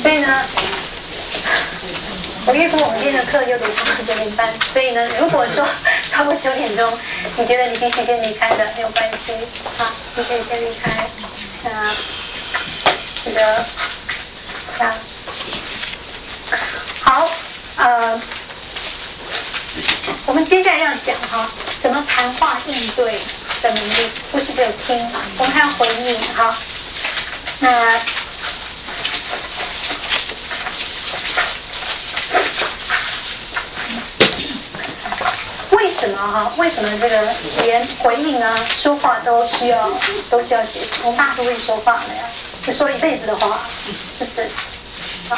所以呢，我预估我们今天的课又得上到9点半，所以呢，如果说超过9点钟，你觉得你必须先离开的，没有关系，好，你可以先离开。这个好，我们接下来要讲怎么谈话应对的能力，不是只有听，我们还要回应。好，那为什么这个语言回应啊，说话都需要学习？我们大家都会说话的呀，就说一辈子的话，是不是？好，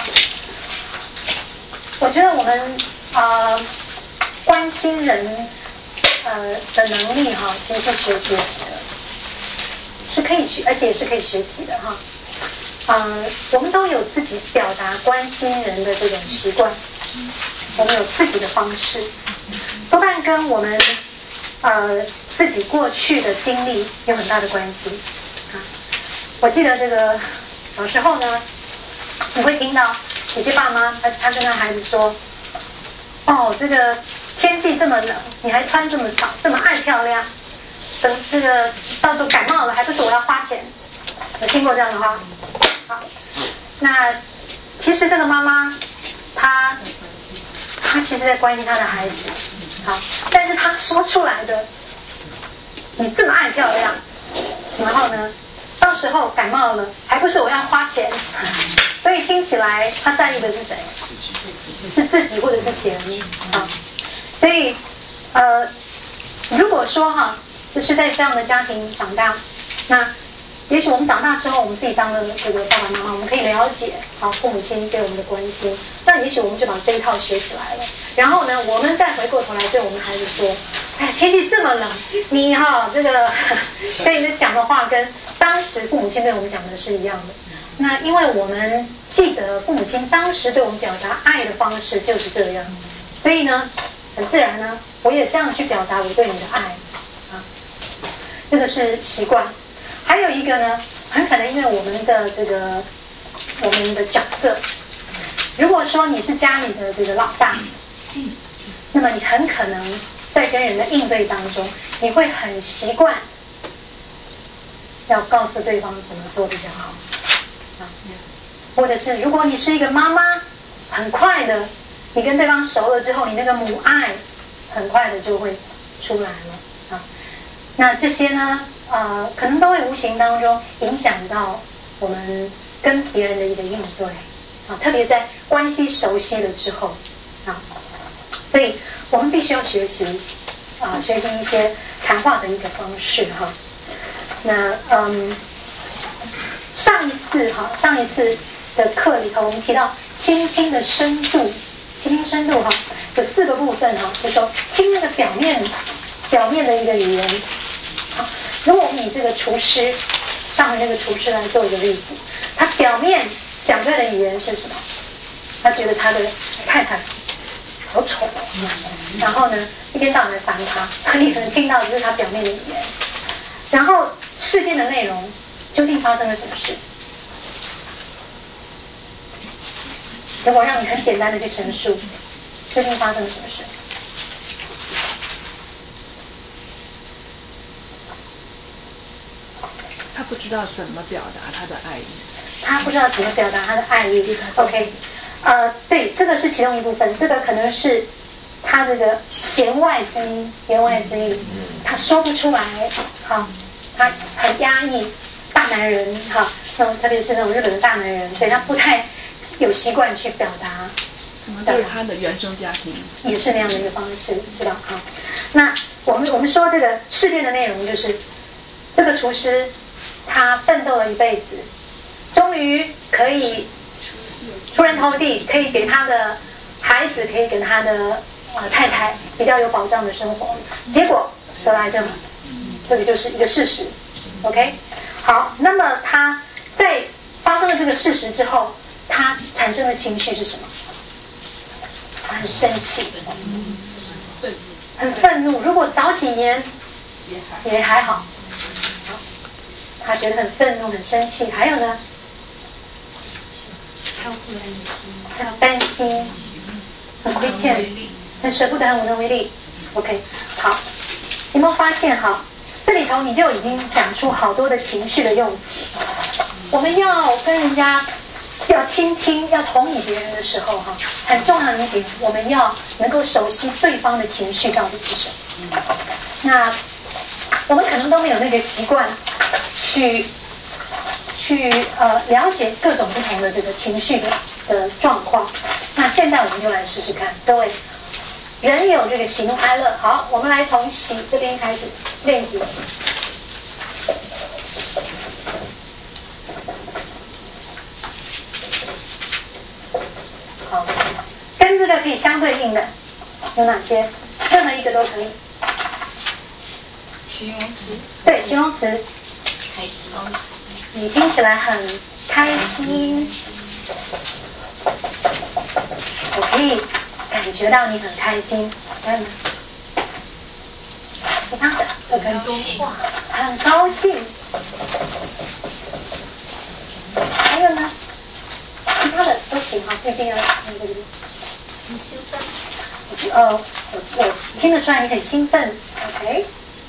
我觉得我们关心人的能力其实是学习来的，是可以学，而且也是可以学习的我们都有自己表达关心人的这种习惯，我们有自己的方式，多半跟我们自己过去的经历有很大的关系我记得这个小时候呢，你会听到有些爸妈他跟他孩子说，这个天气这么冷，你还穿这么少，这么爱漂亮，等这个到时候感冒了还不是我要花钱？有听过这样的话？好，那其实这个妈妈她其实在关心她的孩子，好，但是她说出来的，你这么爱漂亮，然后呢，到时候感冒了还不是我要花钱？所以听起来她在意的是谁？是自己或者是钱所以如果说就是在这样的家庭长大，那也许我们长大之后，我们自己当了这个爸爸妈妈，我们可以了解父母亲对我们的关心，那也许我们就把这一套学起来了。然后呢，我们再回过头来对我们孩子说，天气这么冷，你这个跟你的讲的话跟当时父母亲对我们讲的是一样的。那因为我们记得父母亲当时对我们表达爱的方式就是这样，所以呢，很自然呢，我也这样去表达我对你的爱这个是习惯。还有一个呢，很可能因为我们的角色，如果说你是家里的这个老大，那么你很可能在跟人的应对当中，你会很习惯要告诉对方怎么做比较好或者是如果你是一个妈妈，很快的你跟对方熟了之后，你那个母爱很快的就会出来了那这些呢可能都会无形当中影响到我们跟别人的一个应对特别在关系熟悉了之后所以我们必须要学习学习一些谈话的一个方式那上一次的课里头，我们提到倾听的深度，倾听深度有4个部分就是说听那个表面的一个语言如果我们以这个厨师上面那个厨师来做一个例子，他表面讲出来的语言是什么？他觉得他的太太好丑然后呢一天到晚来烦他，你可能听到的是他表面的语言，然后事件的内容究竟发生了什么事？如果让你很简单的去陈述，究竟发生了什么事？ 他不知道怎么表达他的爱意。 他不知道怎么表达他的爱意。OK， 对，这个是其中一部分，这个可能是他这个弦外之音，他说不出来，他很压抑，大男人特别是那种日本的大男人，所以他不太有习惯去表达。 就是他的原生家庭也是那样的一个方式，是吧？那我们说这个事件的内容就是这个厨师他奋斗了一辈子，终于可以出人头地，可以给他的孩子，可以给他的太太比较有保障的生活，结果得癌症，这个就是一个事实。OK， 好，那么他在发生了这个事实之后，他产生的情绪是什么？他很生气，很愤怒。如果早几年也还好，他觉得很愤怒很生气。还有呢， 很担心，很亏欠，很舍不得，很无能为力。OK， 好，有没有发现哈？这里头你就已经讲出好多的情绪的用词。我们要跟人家要倾听、要同理别人的时候哈，很重要的一点，我们要能够熟悉对方的情绪到底是什么。那我们可能都没有那个习惯去了解各种不同的这个情绪的状况。那现在我们就来试试看，各位，人有这个喜怒哀乐。好，我们来从喜这边开始练习起。好，跟这个可以相对应的有哪些？任何一个都可以。 形容词。 对，形容词。 开心。 你听起来很开心，我可以感觉到你很开心。还有呢？其他的都可以。很高兴。还有呢？其他的都行哈，不一定要那个。 很兴奋。 我听得出来你很兴奋。OK。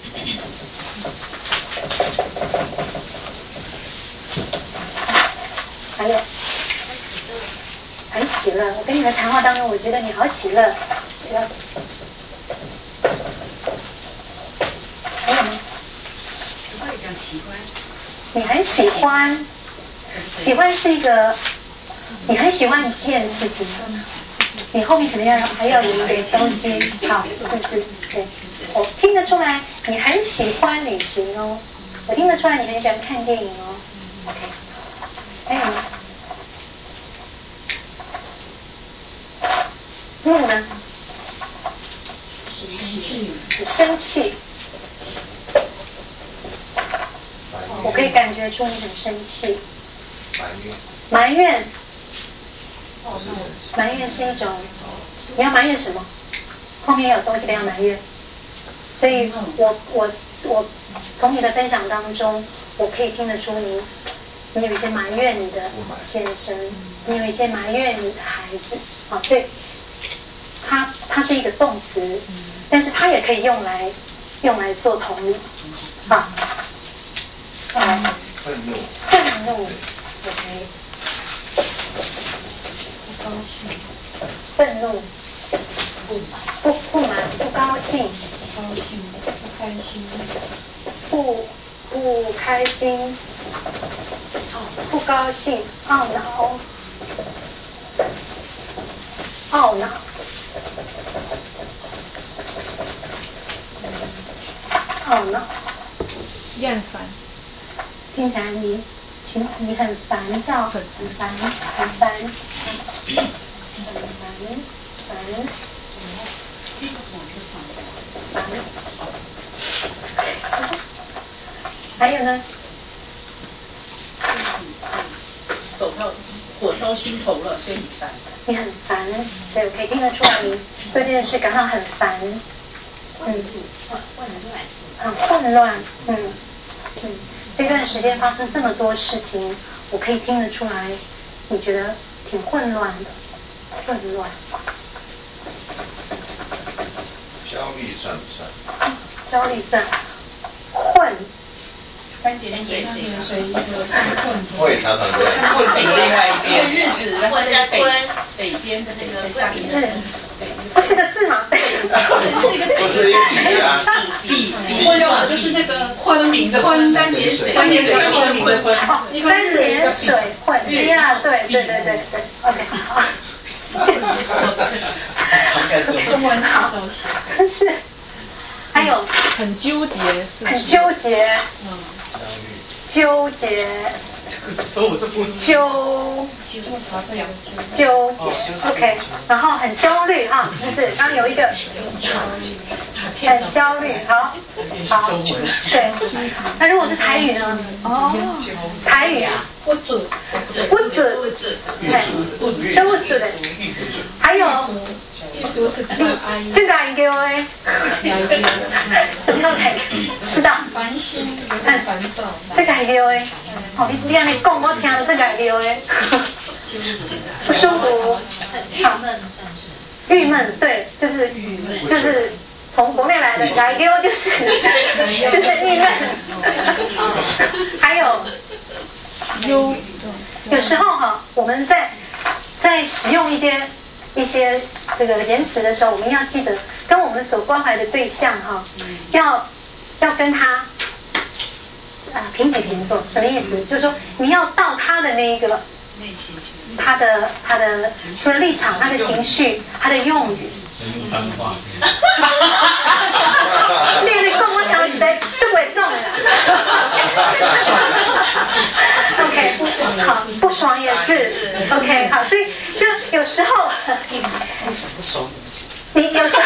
还有，很喜乐。我跟你的谈话当中，我觉得你好喜乐，喜乐。还有吗？ 我会讲喜欢。 你很喜欢，喜欢是一个，你很喜欢一件事情，你后面可能还要有一点东西，好，是不是？对，我听得出来你很喜欢旅行哦，我听得出来你很喜欢看电影哦。OK。还有呢？怒呢？生气。我可以感觉出你很生气。埋怨。埋怨是一种，你要埋怨什么？后面有东西不要埋怨。所以我从你的分享当中，我可以听得出你有一些埋怨你的先生，你有一些埋怨你的孩子，好，所以它是一个动词，但是它也可以用来做同理，好，愤怒 ，OK， 不高兴，愤怒，不满，不高兴，不开心，不开心，不高兴，懊恼， 厌烦， 听起来你很烦躁，很烦，还有呢？ 火烧心头了，所以你烦。 你很烦，所以我可以听得出来你对这件事感到很烦。很混乱。这段时间发生这么多事情，我可以听得出来，你觉得挺混乱的。混乱。 焦虑算不算？ 焦虑算。混。 3点水一个我也常常这样。 混北另外一边日子，然后在北边的那个下面的。 这是个字吗？ 是一个不是一个笔啊。 笔就是那个昏迷的昏，3点水昏迷的昏。 3点水混呀，对 ，OK， 好。中文好，是。还有很纠结， 很纠结，纠结 ，OK， 然后很焦虑哈，就是刚刚有一个很焦虑，好，对，那如果是台语呢？台语啊，不准，对，的，还有。这个还给我诶，怎么样来？知道？ 烦心，很烦躁。 这个还给我诶，好，你还没讲，我听了这个还给我诶。 不舒服，好，郁闷，对，就是从国内来的，来丢就是郁闷，还有有时候哈，我们在使用一些这个言辞的时候，我们要记得跟我们所关怀的对象哈，要跟他平起平坐，什么意思？就是说你要到他的那个他的除了立场、他的情绪、他的用语。 用脏话。 你跟我讲是在就会送的。OK， 好，不爽也是 OK， 好，所以就有时候你有时候，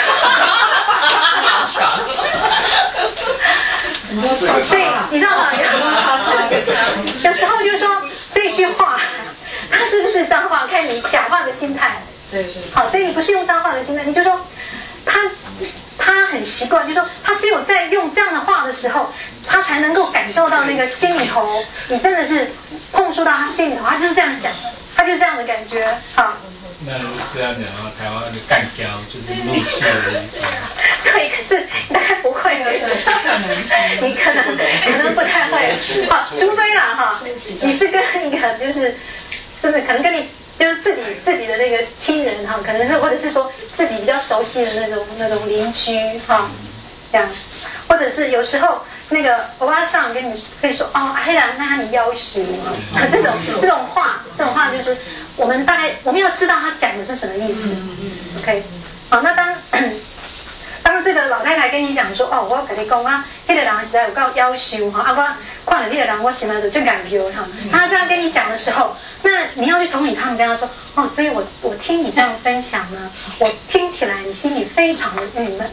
所以你知道吗？有时候就是说这句话，它是不是脏话，看你讲话的心态。 对。 好，所以你不是用脏话的心态，你就说他很习惯，就说他只有在用这样的话的时候，他才能够感受到那个心里头，你真的是碰触到他心里头，他就是这样想，他就是这样的感觉。好。 那如果这样讲的话，台湾的干胶就是怒气的意思。 对，可是你大概不会的，你可能不太会。好，除非啦哈，你是跟一个就是可能跟你就是自己的那个亲人哈，可能是或者是说自己比较熟悉的那种邻居哈，这样，或者是有时候那个欧巴桑跟你可以说哦，黑人那你要求这种话就是我们要知道他讲的是什么意思。OK， 好，那当这个老太太跟你讲说哦，我跟你讲啊，那个人实在有够要求哈，我看了那个人我心里就感觉哈，他这样跟你讲的时候，那你要去同理他们，跟他说哦，所以我听你这样分享呢，我听起来你心里非常的郁闷。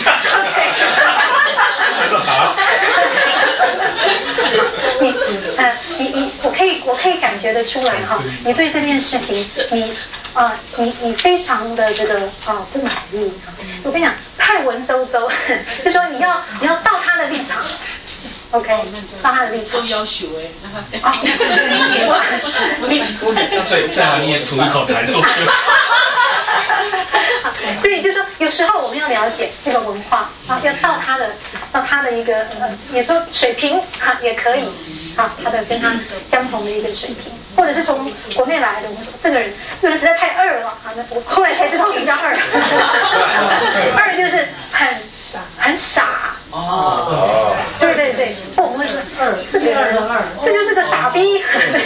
我可以感觉得出来哈，你对这件事情你非常的这个不满意。我跟你讲，太文绉绉，就说你要到他的立场。OK， 到他的立场。 要求最好你也吐一口痰出去。 所以就说有时候我们要了解这个文化啊，要到他的一个也说水平也可以啊，他的跟他相同的一个水平，或者是从国内来的，我们说这个人实在太二了啊，我后来才知道什么叫二，二就是很傻哦，对，我们会说这个人这就是个傻逼，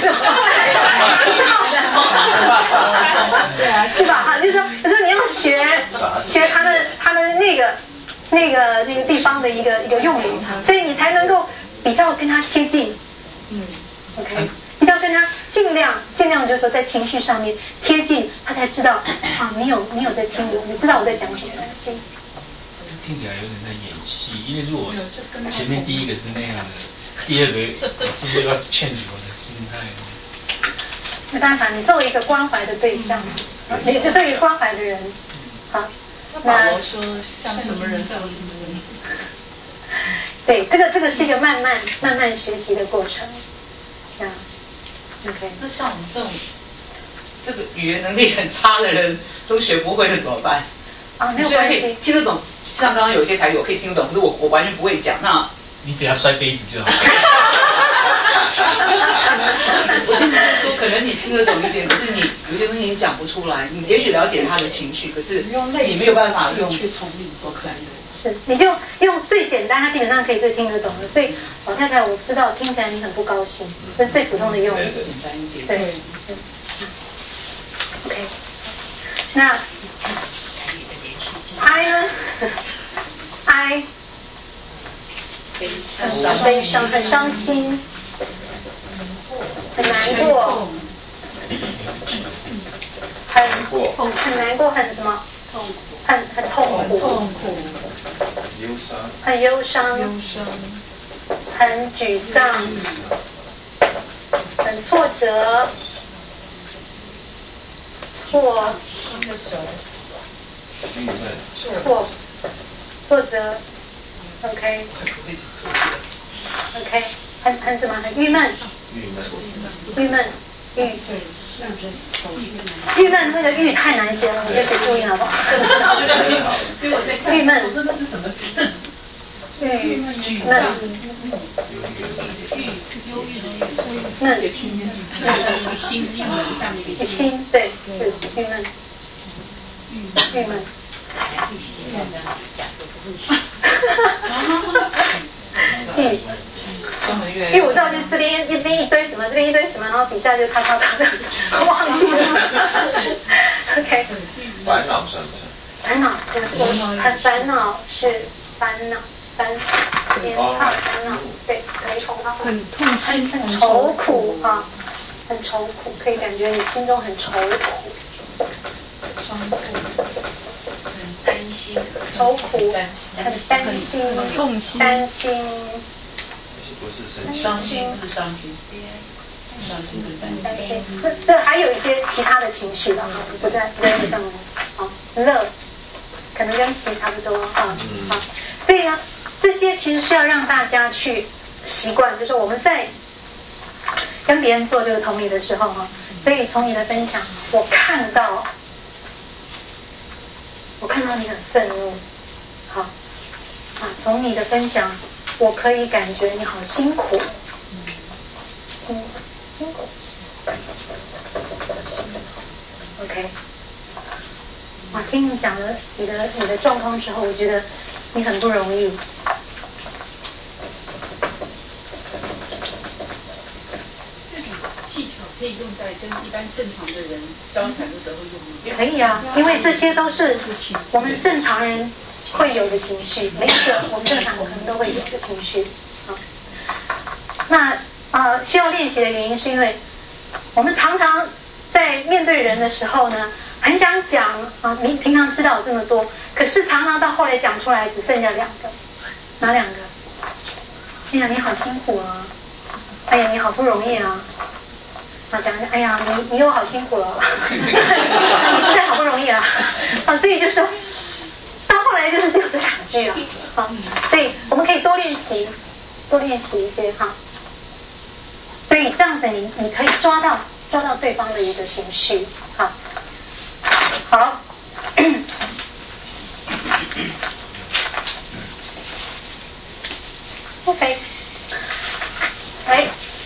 是吧？哈，就是说有时候你要学他的那个地方的一个用语，所以你才能够比较跟他贴近。OK， 你要跟他尽量就是说在情绪上面贴近，他才知道啊，你有在听我，你知道我在讲什么东西。 听起来有点在演戏，因为如果前面第一个是那样的，第二个是不是要change我的心态呢？ 没办法，你作为一个关怀的对象，你就对于关怀的人，好， 保罗说像什么人像什么人。 对，这个是一个慢慢学习的过程。OK， 那像我们这个语言能力很差的人都学不会的怎么办？ 没有关系， 听得懂，像刚刚有一些台语我可以听得懂，可是我完全不会讲，那你只要摔杯子就好。 我意思是说，可能你听得懂一点，可是你有些东西你讲不出来，你也许了解他的情绪，可是你没有办法用去同理做可能的。 是，你就用最简单，他基本上可以最听得懂的。所以老太太，我知道听起来你很不高兴，这是最普通的用语， 简单一点。 对。OK， 那 I 呢 ？I 很悲伤，很伤心，很难过，很难过，很什么？很痛苦，很忧伤，很沮丧，很挫折，挫折 ，OK， 很什么？很郁闷， 郁闷那个郁太难写了，你就写注音好不好？ 所以我在看， 郁闷， 我说那是什么字？ 郁闷， 闷，心郁闷下面一个心，对，是郁闷，郁闷。因为我知道就是这边一堆什么，这边一堆什么，然后底下就咔咔咔的，忘记了。OK。 烦恼算不算？ 烦恼，很烦恼是烦恼，别怕烦恼，对， 很痛心， 很愁苦啊，很愁苦，可以感觉你心中很愁苦。 很担心， 愁苦，很担心， 痛心， 担心。 不是生气， 伤心不是伤心，伤心跟担心。 这还有一些其他的情绪吧，不在这上面。好，乐，可能跟喜差不多啊。好，所以呢，这些其实是要让大家去习惯，就是我们在跟别人做这个同理的时候哈，所以从你的分享，我看到你很愤怒，好啊，从你的分享，我可以感觉你好辛苦，辛苦 ，OK， 哇，听你讲了你的状况之后，我觉得你很不容易。 技巧可以用在跟一般正常的人交谈的时候用吗？ 可以啊，因为这些都是我们正常人会有的情绪，每一个我们正常人可能都会有的情绪。那需要练习的原因是因为我们常常在面对人的时候呢，很想讲啊，你平常知道有这么多，可是常常到后来讲出来只剩下2个，哪2个？哎呀，你好辛苦啊！哎呀，你好不容易啊！啊，讲哎呀，你又好辛苦了，你实在好不容易啊！啊，所以就说到后来就是只有这2句啊，好，所以我们可以多练习一些哈。所以这样子你可以抓到对方的一个情绪，好，好。OK， 来，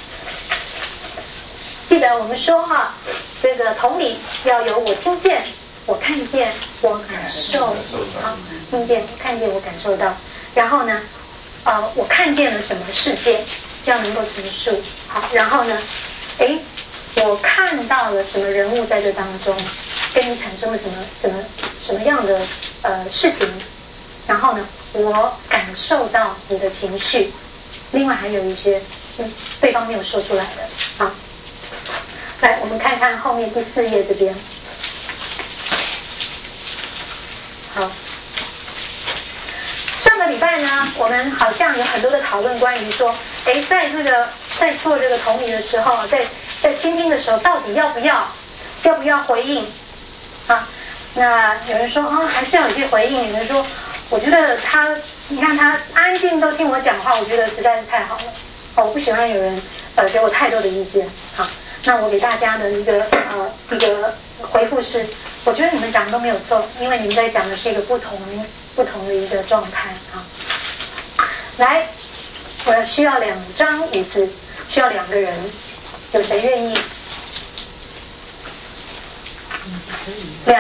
记得我们说哈，这个同理要有我听见、我看见、我感受，好，听见、看见、我感受到，然后呢，我看见了什么事件，要能够陈述，好，然后呢，我看到了什么人物在这当中，跟你产生了什么样的事情，然后呢，我感受到你的情绪，另外还有一些对方没有说出来的，好，来我们看看后面第4页这边，好，上个礼拜呢，我们好像有很多的讨论关于说，在做这个同理的时候，在倾听的时候，到底要不要回应啊？那有人说还是要有些回应，有人说我觉得你看他安静都听我讲话，我觉得实在是太好了，我不喜欢有人给我太多的意见。好，那我给大家的一个回复是，我觉得你们讲的都没有错，因为你们在讲的是一个不同的一个状态啊。来，我需要2张椅子，需要2个人，有谁愿意？2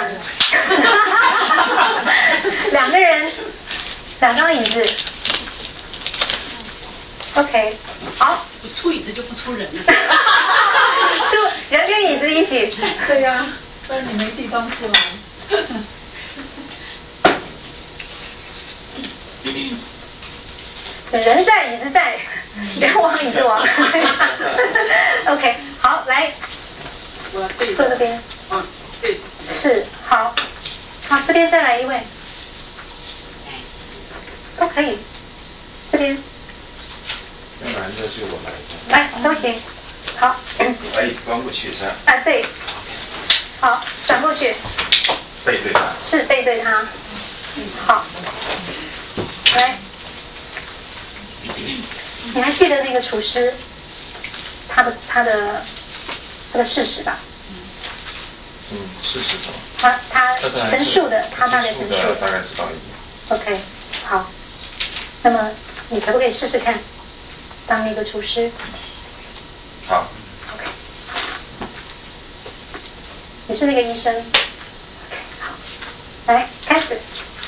个人，2张椅子。OK， 好。 不出椅子就不出人了。 就人跟椅子一起。 对呀，不然你没地方出来。 人在椅子在，人往椅子往。OK， 好，来， 我要对坐这边。 对。 是，好，这边再来一位。都可以，这边。 那男的就我来。 来，都行，好。 把椅子端过去是吧？ 对。好，转过去。 背对他。 是背对他。好。来。你还记得那个厨师，他的这个事实吧。 事实什么？ 他陈述的，他大概陈述的， 大概知道一点。 OK， 好，那么你可不可以试试看当那个厨师？ 好。 OK， 你是那个医生。OK， 好，来开始。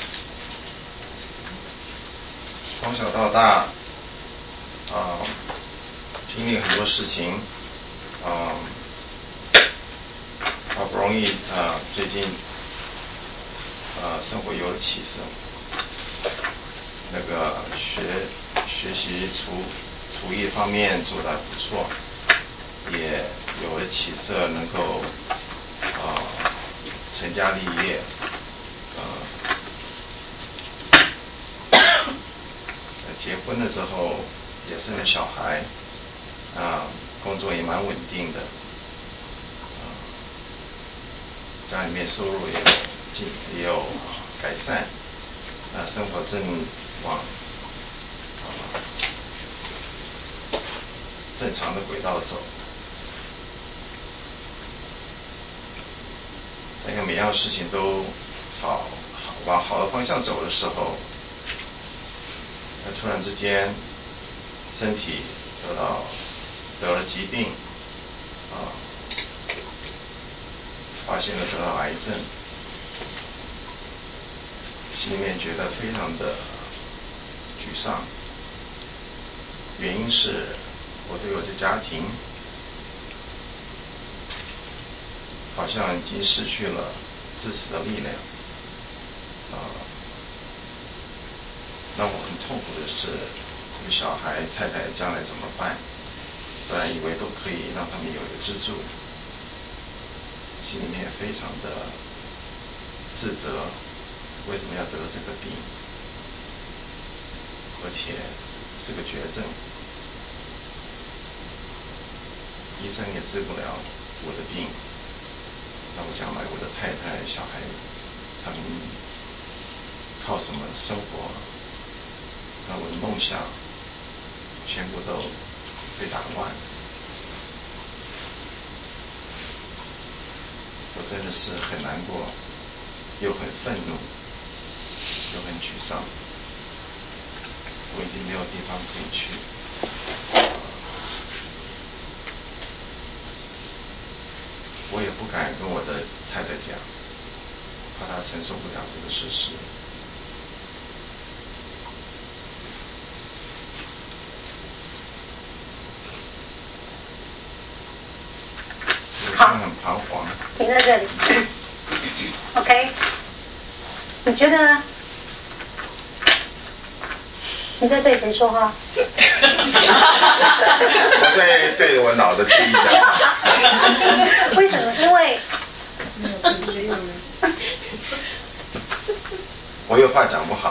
从小到大，经历很多事情，好不容易最近生活有了起色，那个学习厨艺方面做得不错，也有了起色，能够成家立业，结婚了之后也生了小孩，工作也蛮稳定的，家里面收入也有改善，生活正往正常的轨道走。在每样事情都往好的方向走的时候，突然之间身体得了疾病，发现了得了癌症，心里面觉得非常的沮丧。原因是我对我这家庭好像已经失去了支持的力量，让我很痛苦的是，这个小孩太太将来怎么办？本来以为都可以让他们有一个支柱，心里面非常的自责，为什么要得这个病？而且是个绝症，医生也治不了我的病。那我将来我的太太、小孩，他们靠什么生活？那我的梦想全部都被打乱。我真的是很难过，又很愤怒，又很沮丧。我已经没有地方可以去。我也不敢跟我的太太讲，怕她承受不了这个事实。我现在很彷徨。 停在这里。OK， 你觉得你在对谁说话？ 我在对我脑的记忆讲话。 为什么？因为我有话讲不好。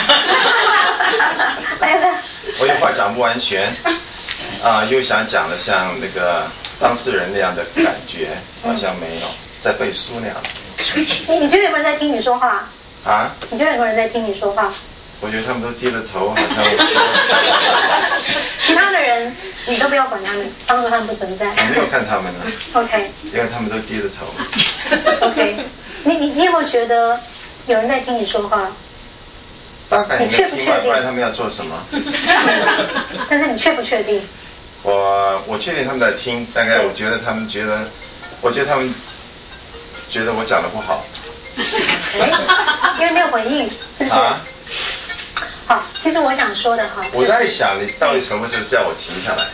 我有话讲不完全，又想讲的像那个当事人那样的感觉，好像没有在背书那样子。 你觉得有没有人在听你说话？ 啊？ 你觉得有没有人在听你说话？ 我觉得他们都低了头，好像我。 其他的人你都不要管他们，当作他们不存在。 我没有看他们呢。 OK。 因为他们都低着头。 OK。你有没有觉得有人在听你说话？ 大概应该听吧，不然他们要做什么？ 但是你确不确定？ 我确定他们在听，大概我觉得他们觉得我讲的不好。 因为没有回应，是不是？好，其实我想说的哈， 我在想你到底什么时候叫我停下来？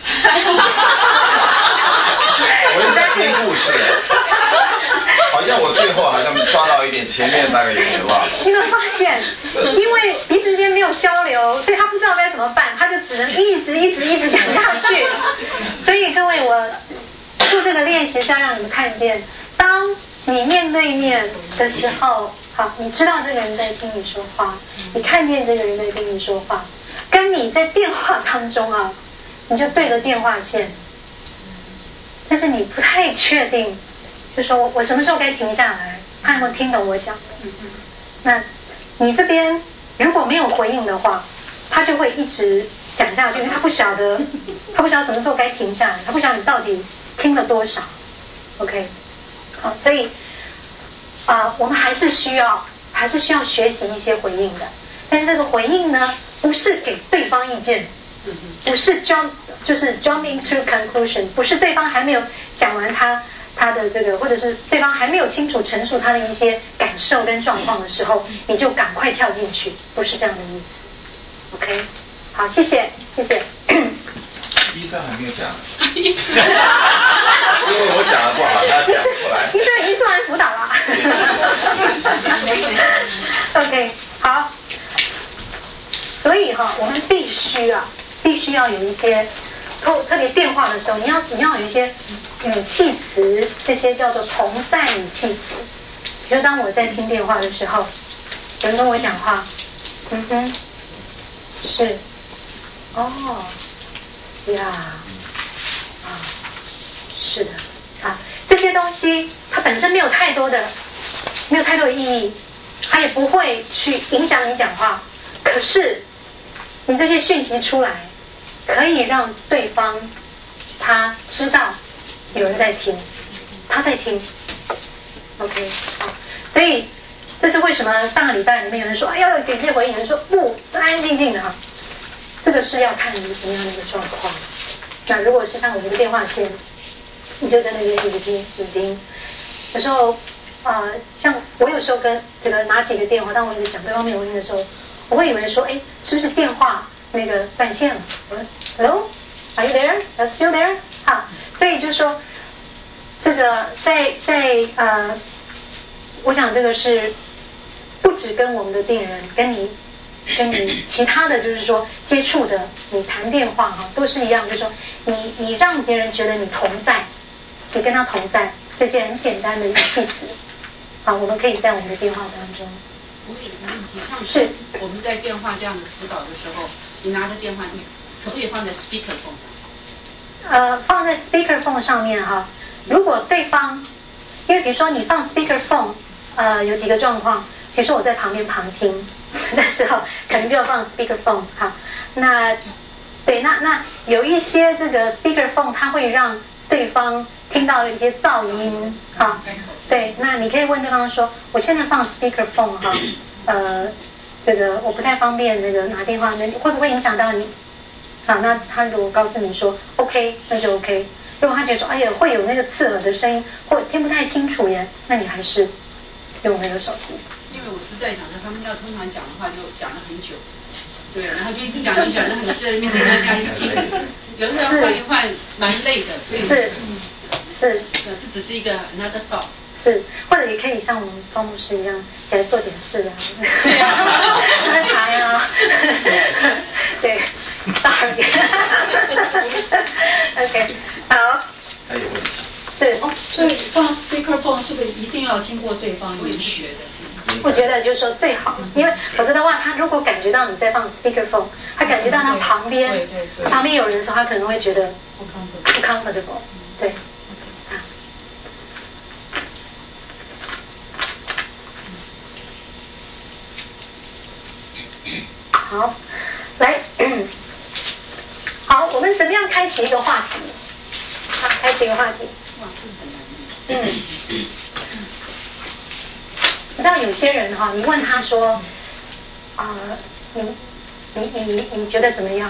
我一直在编故事，好像我最后好像抓到一点，前面大概有点忘了。 你有没有发现，因为彼此之间没有交流，所以他不知道该怎么办，他就只能一直讲下去。所以各位，我做这个练习是要让你们看见，当你面对面的时候，好，你知道这个人在听你说话，你看见这个人在听你说话，跟你在电话当中啊，你就对着电话线，但是你不太确定，就说我什么时候该停下来，他有没有听懂我讲的？那你这边如果没有回应的话，他就会一直讲下去，因为他不晓得什么时候该停下来，他不晓得你到底听了多少。 OK， 好，所以我们还是需要学习一些回应的，但是这个回应呢，不是给对方意见，不是就是 jumping to conclusion， 不是对方还没有讲完他的这个，或者是对方还没有清楚陈述他的一些感受跟状况的时候，你就赶快跳进去，不是这样的意思。OK， 好，谢谢。 医生还没有讲，因为我讲的不好，他讲不出来。 医生已经做完辅导了。OK， 好。所以我们必须要有一些特别电话的时候，你要有一些语气词，这些叫做同在语气词。比如当我在听电话的时候，有人跟我讲话，是，哦，呀，是的，这些东西它本身没有太多的意义，它也不会去影响你讲话，可是你这些讯息出来，可以让对方他知道有人在听，他在听 OK， 好，所以这是为什么上个礼拜里面有人说要给这些回应，有人说不，安安静静的这个是要看你是什么样的一个状况。那如果是像我们的电话线，你就在那边一直听，有时候像我有时候跟这个拿起一个电话，当我一直讲对方没有回应的时候，我会以为说是不是电话那个断线了？我说 Hello, are you there? Are you still there? 好，所以就是说这个在我想这个是不只跟我们的病人，跟你其他的就是说接触的，你谈电话都是一样，就是说你让别人觉得你同在，你跟他同在，这些很简单的语气词，好，我们可以在我们的电话当中。 我有一个问题，像是我们在电话这样的辅导的时候，你拿着电话，你可不可以放在 speaker phone 上？ 放在 speaker phone 上面如果对方，因为比如说你放 speaker phone，有几个状况，比如说我在旁边旁听的时候，可能就要放 speaker phone 那对，那有一些这个 speaker phone 它会让对方听到一些噪音对，那你可以问对方说，我现在放 speaker phone 这个我不太方便那个拿电话，那会不会影响到你？那他如果告诉你说 OK， 那就 OK。如果他觉得说哎呀会有那个刺耳的声音，或听不太清楚耶，那你还是用那个手机。 因为我是在想着他们要通常讲的话就讲了很久，对，然后就一直讲，然后你在面对大家一听，有的时候换一换蛮累的，所以是， 这只是一个 another thought。 是，或者也可以像我们庄牧师一样起来做点事喝茶呀，对 ，sorry， OK， 好。 还有问题？ 是所以放 speaker phone 是不是一定要经过对方允许的？ 我觉得就是说最好，因为否则的话，他如果感觉到你在放 speaker phone， 他感觉到他旁边有人的时候，他可能会觉得不 comfortable， 对。好，来，好，我们怎么样开启一个话题？开启一个话题。 哇，这个很难。 你知道有些人你问他说你觉得怎么样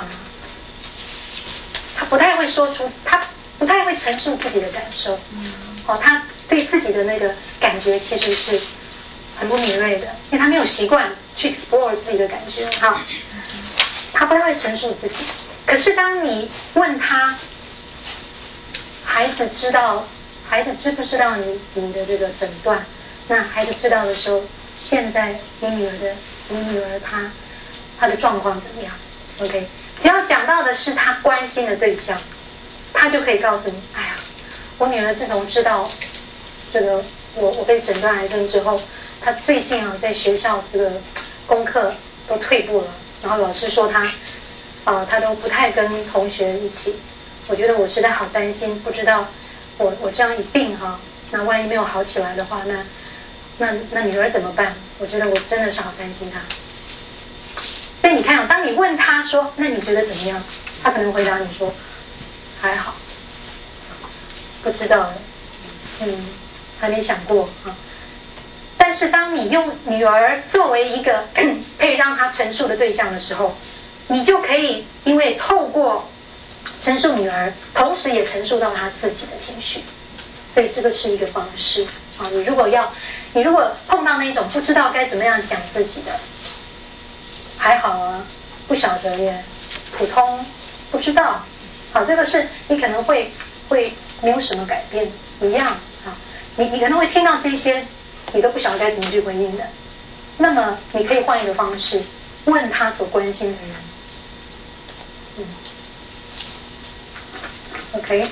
他不太会说出，他不太会陈述自己的感受。他对自己的那个感觉其实是很不敏锐的，因为他没有习惯去 explore 自己的感觉他不太会陈述自己。可是当你问他，孩子知不知道你的这个诊断？那孩子知道的时候，现在你女儿她的状况怎么样 ？OK， 只要讲到的是她关心的对象，她就可以告诉你，哎呀，我女儿自从知道这个我被诊断癌症之后，她最近在学校这个功课都退步了，然后老师说她都不太跟同学一起，我觉得我实在好担心，不知道我这样一病那万一没有好起来的话，那女儿怎么办？我觉得我真的是好担心她。所以你看当你问她说，那你觉得怎么样？她可能回答你说还好，不知道了。 还没想过啊。但是当你用女儿作为一个可以让他陈述的对象的时候，你就可以因为透过陈述女儿，同时也陈述到他自己的情绪，所以这个是一个方式啊。你如果碰到那种不知道该怎么样讲自己的，还好啊，不晓得耶，普通不知道，好，这个是你可能会没有什么改变一样啊，你可能会听到这些，你都不晓得该怎么去回应的。那么你可以换一个方式，问他所关心的人。OK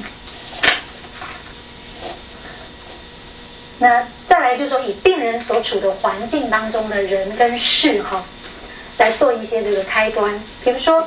那再来就是说以病人所处的环境当中的人跟事来做一些这个开端，比如说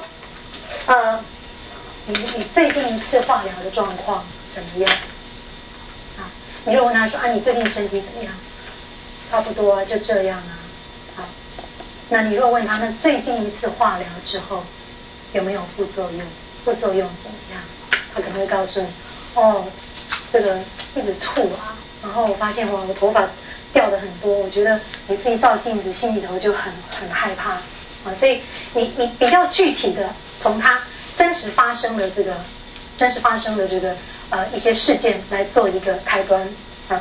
你最近一次化疗的状况怎么样啊？你就问他说你最近身体怎么样？差不多啊，就这样啊。好，那你若问他那最近一次化疗之后有没有副作用？副作用怎么样？他可能会告诉你，这个一直吐啊，然后我发现我头发掉的很多，我觉得每次一照镜子心里头就很害怕啊，所以你比较具体的从他真实发生的这个一些事件来做一个开端啊，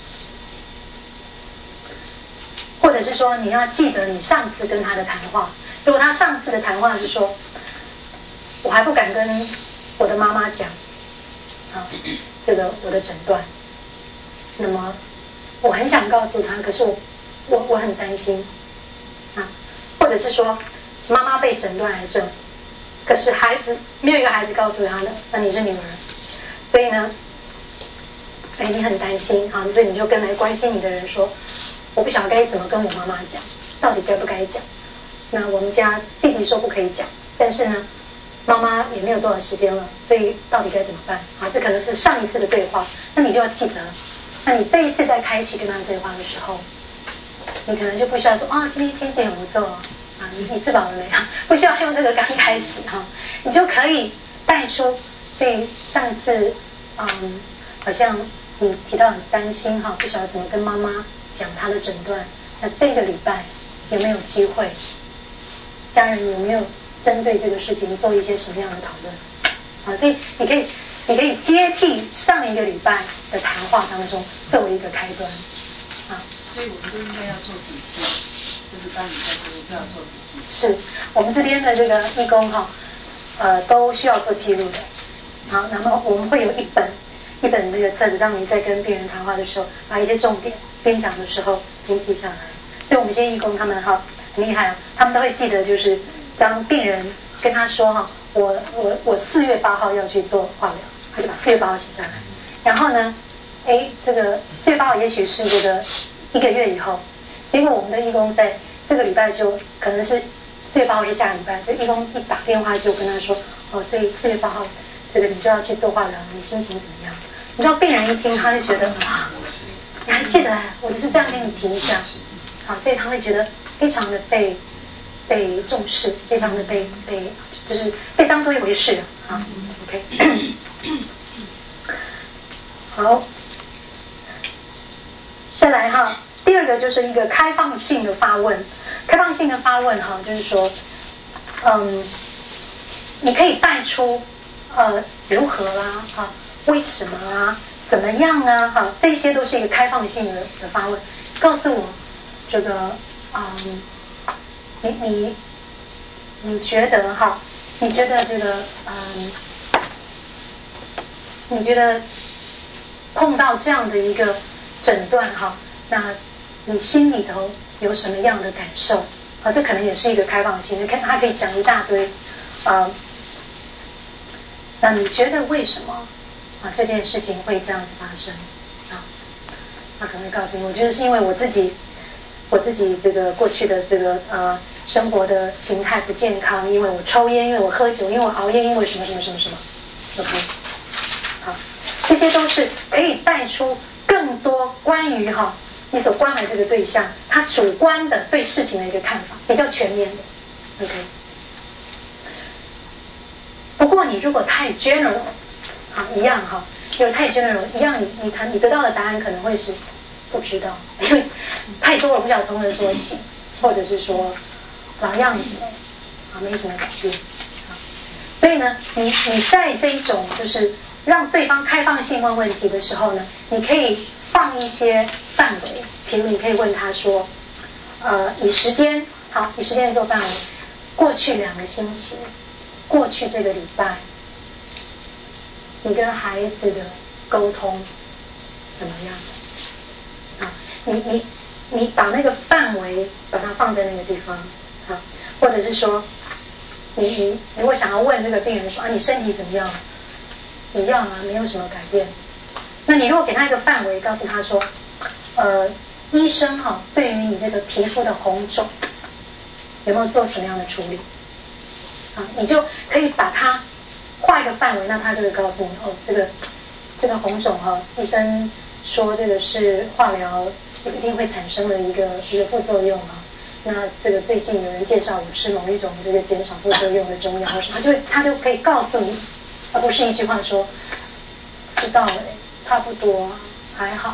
或者是说你要记得你上次跟他的谈话，如果他上次的谈话是说我还不敢跟我的妈妈讲这个我的诊断，那么我很想告诉他，可是我很担心或者是说妈妈被诊断癌症，可是没有一个孩子告诉他的，那你是女儿，所以呢你很担心所以你就跟来关心你的人说，我不晓得该怎么跟我妈妈讲，到底该不该讲。那我们家弟弟说不可以讲，但是呢妈妈也没有多少时间了，所以到底该怎么办这可能是上一次的对话，那你就要记得，那你这一次在开启跟他对话的时候，你可能就不需要说今天天气很不错你吃饱了没不需要用这个刚开始你就可以带出，所以上一次好像你提到很担心不晓得怎么跟妈妈讲他的诊断，那这个礼拜有没有机会，家人有没有针对这个事情做一些什么样的讨论所以你可以接替上一个礼拜的谈话当中作为一个开端所以我们都应该要做笔记，就是当你在做都要做笔记。 是我们这边的这个义工都需要做记录的。好，那么我们会有一本这个册子，让你在跟病人谈话的时候，把一些重点边讲的时候编辑下来。所以我们这些义工他们很厉害他们都会记得，就是当病人跟他说我4月8号要去做化疗，他就把4月8号写下来。然后呢这个4月8号也许是这个1个月以后，结果我们的义工在这个礼拜就可能是4月8号是下礼拜，这义工一打电话就跟他说所以4月8号这个你就要去做化疗，你心情怎么样？你知道病人一听他就觉得你还记得我只是这样跟你提一下所以他会觉得非常的被重视，非常的就是被当作一回事OK 好，再来第二个就是一个开放性的发问。开放性的发问就是说你可以带出如何啦为什么啊怎么样啊这些都是一个开放性的发问。告诉我这个你觉得你觉得这个你觉得碰到这样的一个诊断那你心里头有什么样的感受这可能也是一个开放性，他可以讲一大堆那你觉得为什么这件事情会这样子发生他可能会告诉你，我觉得是因为我自己这个过去的这个生活的形态不健康，因为我抽烟，因为我喝酒，因为我熬夜，因为什么 OK 好，这些都是可以带出更多关于你所关怀这个对象他主观的对事情的一个看法，比较全面的 OK。 不过你如果太 general 一样有太 general， 一样你得到的答案可能会是不知道，因为太多了，不晓得从何说起，或者是说老样子没什么改变所以呢，你在这一种就是让对方开放性问问题的时候呢，你可以放一些范围，比如你可以问他说，以时间做范围，过去2个星期，过去这个礼拜，你跟孩子的沟通怎么样？你把那个范围把它放在那个地方或者是说，你如果想要问这个病人说你身体怎么样？一样没有什么改变。那你如果给他一个范围，告诉他说，医生对于你这个皮肤的红肿有没有做什么样的处理？你就可以把它画一个范围，那他就会告诉你这个红肿医生说这个是化疗一定会产生的一个副作用那这个最近有人介绍我吃某一种这个减少副作用的中药他就可以告诉你，而不是一句话说知道了差不多还好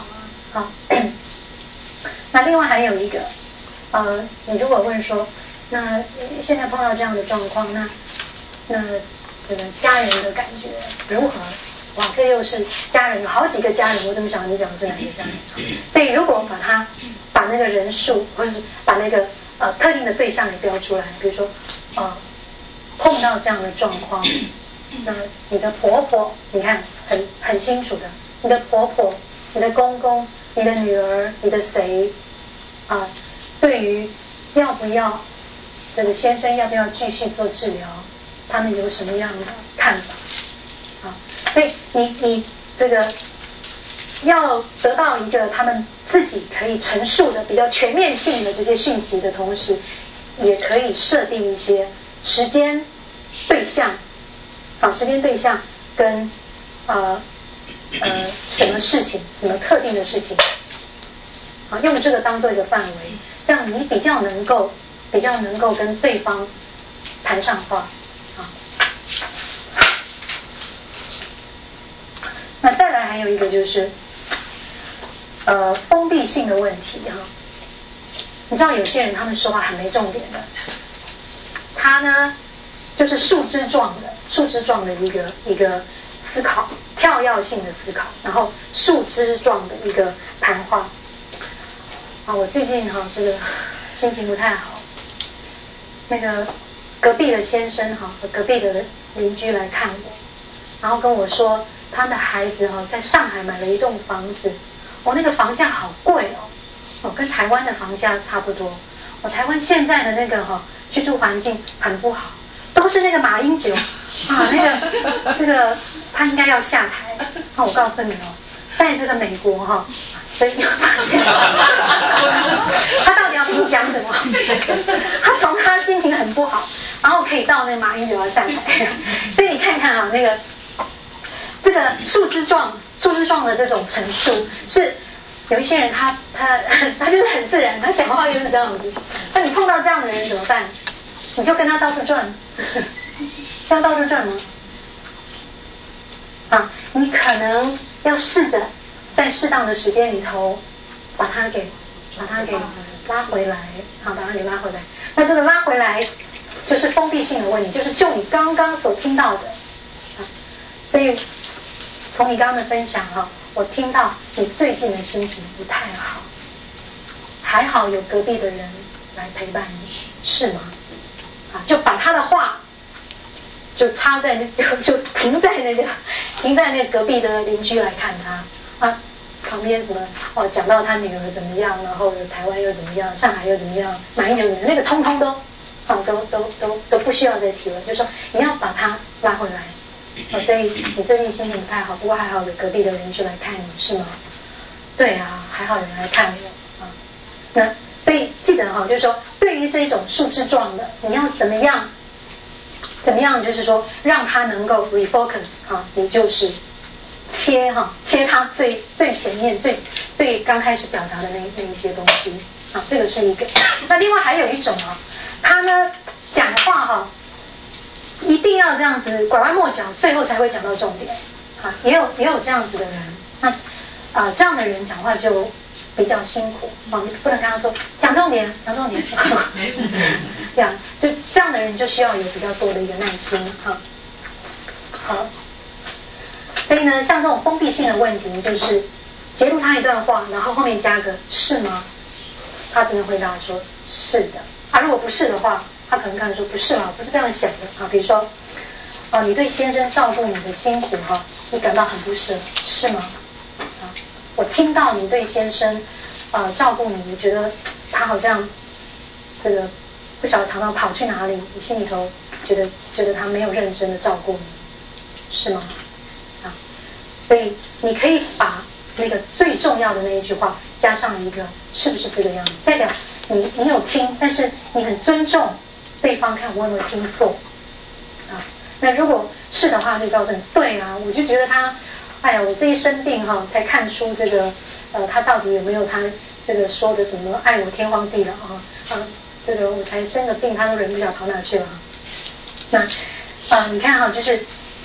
那另外还有一个你如果问说，那现在碰到这样的状况，那这个家人的感觉如何？哇，这又是家人，有好几个家人，我怎么想你讲的是哪个家人？所以如果把那个人数，或者是把那个特定的对象给标出来，比如说碰到这样的状况，那你的婆婆，你看很清楚的，你的婆婆、你的公公、你的女儿、你的谁对于要不要这个先生要不要继续做治疗，他们有什么样的看法所以你这个要得到一个他们自己可以陈述的比较全面性的这些讯息的同时，也可以设定一些时间对象时间对象跟什么事情，什么特定的事情用这个当做一个范围，这样你比较能够跟对方谈上话那再来还有一个就是封闭性的问题你知道有些人他们说话很没重点的，他呢就是树枝状的一个思考，跳跃性的思考，然后树枝状的一个谈话我最近这个心情不太好，那个隔壁的先生和隔壁的邻居来看我，然后跟我说他的孩子在上海买了一栋房子，那个房价好贵跟台湾的房价差不多台湾现在的那个居住环境很不好，都是那个马英九这个他应该要下台我告诉你在这个美国所以你会发现他到底要跟你讲什么他从他心情很不好，然后可以到那个马英九要下台所以你看看那个这个树枝状的这种陈述，是有一些人他就是很自然，他讲话就是这样子。那你碰到这样的人怎么办？你就跟他到处转这样到处转吗？你可能要试着在适当的时间里头把他给拉回来把他给拉回来。那这个拉回来就是封闭性的问题，就是就你刚刚所听到的所以从你刚刚的分享我听到你最近的心情不太好，还好有隔壁的人来陪伴你，是吗？就把他的话就插在就停在那个隔壁的邻居来看他旁边什么讲到他女儿怎么样，然后台湾又怎么样，上海又怎么样，马英九怎么样，那个通通都不需要再提了，就是说你要把他拉回来所以你最近心情不太好，不过还好有隔壁的邻居来看你，是吗？对还好有人来看我那所以记得就是说对于这种树枝状的，你要怎么样就是说让他能够 refocus 你就是切他最前面最刚开始表达的那一些东西这个是一个。那另外还有一种他呢讲话一定要这样子拐弯抹角，最后才会讲到重点啊，也有这样子的人，那这样的人讲话就比较辛苦啊，你不能跟他说讲重点，这样就这样的人就需要有比较多的一个耐心哈。好，所以呢，像这种封闭性的问题，就是截录他一段话，然后后面加个是吗？他只能回答说是的。啊，如果不是的话，他可能跟他说不是啦，我不是这样想的啊。比如说，你对先生照顾你的辛苦哈，你感到很不舍，是吗？啊，我听到你对先生照顾你，你觉得他好像这个不晓得常常跑去哪里，你心里头觉得他没有认真的照顾你，是吗？啊，所以你可以把那个最重要的那一句话加上一个是不是这个样子，代表你有听，但是你很尊重对方，看我有没有听错啊。那如果是的话，就告诉你对啊，我就觉得他，哎呀，我这一生病哈，才看出这个他到底有没有他这个说的什么爱我天荒地老啊，这个我才生个病，他都忍不了跑哪去了。那你看哈，就是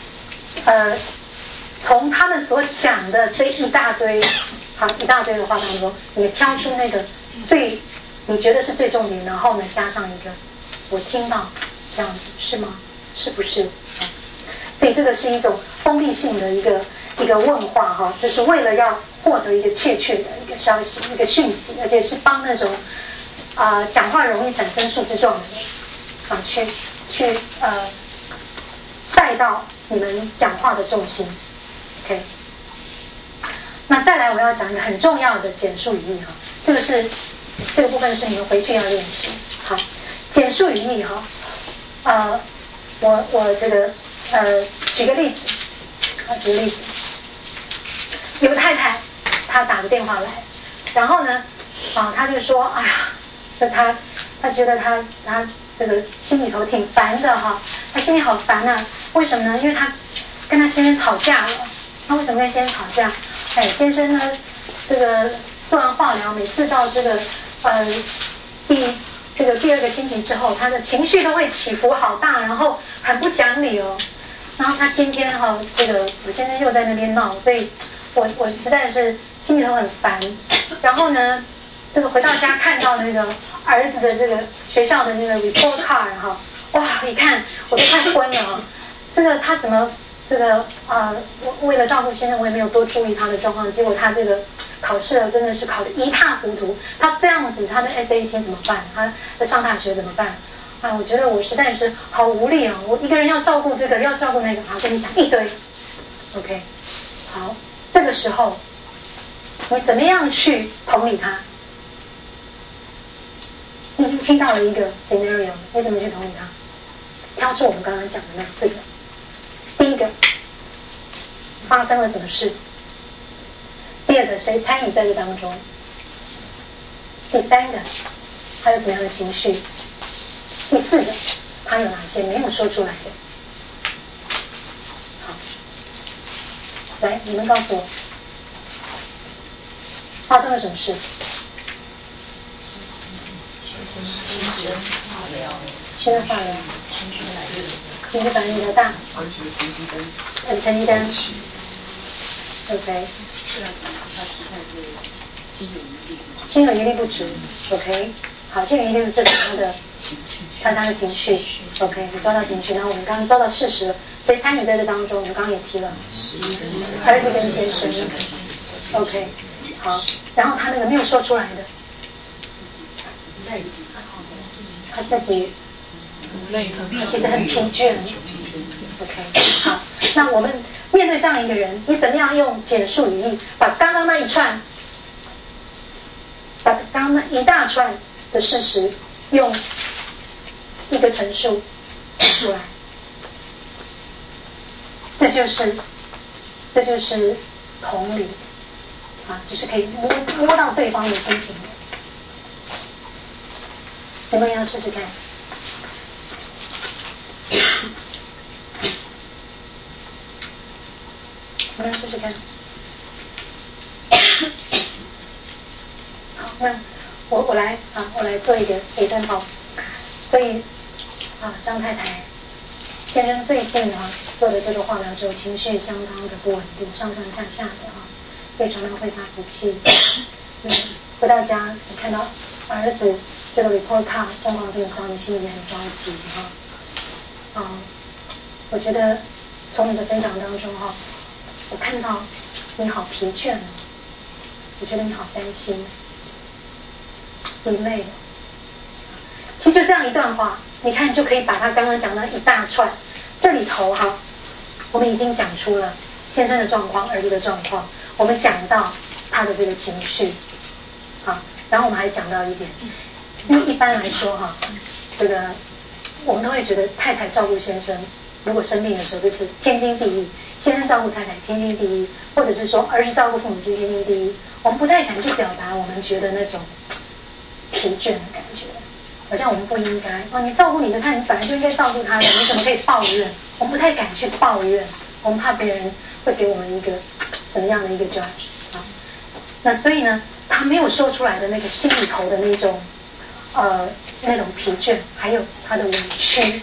从他们所讲的这一大堆的话当中，你挑出那个你觉得是最重点，然后呢加上一个我听到这样子，是吗？是不是？所以这个是一种封闭性的一个问话哈，就是为了要获得一个确切的一个消息、一个讯息，而且是帮那种讲话容易产生树枝状的人去带到你们讲话的重心。OK， 那再来我要讲一个很重要的简述语义哈，这个部分是你们回去要练习。好，简述语义哈，我这个举个例子，有个太太她打个电话来，然后呢她就说哎呀，她觉得她这个心里头挺烦的哈，她心里好烦啊，为什么呢？因为她跟她先生吵架了。她为什么跟先生吵架？先生呢这个做完化疗，每次到这个第二个星期之后，他的情绪都会起伏好大，然后很不讲理哦。然后他今天这个我先生又在那边闹，所以我实在是心里头很烦。然后呢，这个回到家看到那个儿子的这个学校的那个 report card 哇，一看我都快昏了。这个他怎么这个我为了照顾先生，我也没有多注意他的状况，结果他这个考试真的是考得一塌糊涂。他这样子，他的 SAT 怎么办？他的上大学怎么办？我觉得我实在是好无力啊！我一个人要照顾这个，要照顾那个，跟你讲一堆。OK， 好，这个时候你怎么样去同理他？你已经听到了一个 scenario， 你怎么去同理他？挑出我们刚刚讲的那4个。第一个，发生了什么事？第二个，谁参与在这当中？第三个，他有什么样的情绪？第四个，他有哪些没有说出来的？好，来，你们告诉我，发生了什么事？先生化疗，情绪反应比较大，成绩单 ，OK， 心有余力不足 ，OK， 好，心有余力不足，这是他的情绪 ，OK， 你抓到情绪，然后我们刚刚抓到事实了，谁参与在这当中？我们刚刚也提了，儿子跟先生 ，OK， 好，然后他那个没有说出来的，他自己其实很疲倦 ，OK， 好，那我们面对这样一个人，你怎么样用简述语义把刚刚那一大串的事实用一个陈述出来？这就是同理就是可以摸到对方的心情。你们要试试看。我们来试试看。好，那我来做一个example。所以张太太先生最近做了这个化疗之后，情绪相当的不稳定，上上下下的所以常常会发脾气。回到家，你看到儿子这个 report card 状况这么糟，你心里也很着急我觉得从你的分享当中我看到你好疲倦我觉得你好担心，你累了。其实就这样一段话，你看就可以把他刚刚讲的一大串，这里头我们已经讲出了先生的状况，儿子的状况，我们讲到他的这个情绪，然后我们还讲到一点，因为一般来说这个我们都会觉得太太照顾先生，如果生病的时候这是天经地义，先生照顾太太天经地义，或者是说儿子照顾父母亲天经地义，我们不太敢去表达我们觉得那种疲倦的感觉，好像我们不应该你照顾你的太太，你本来就应该照顾他的，你怎么可以抱怨？我们不太敢去抱怨，我们怕别人会给我们一个什么样的一个 judge 那所以呢，他没有说出来的那个心里头的那种那种疲倦，还有他的委屈，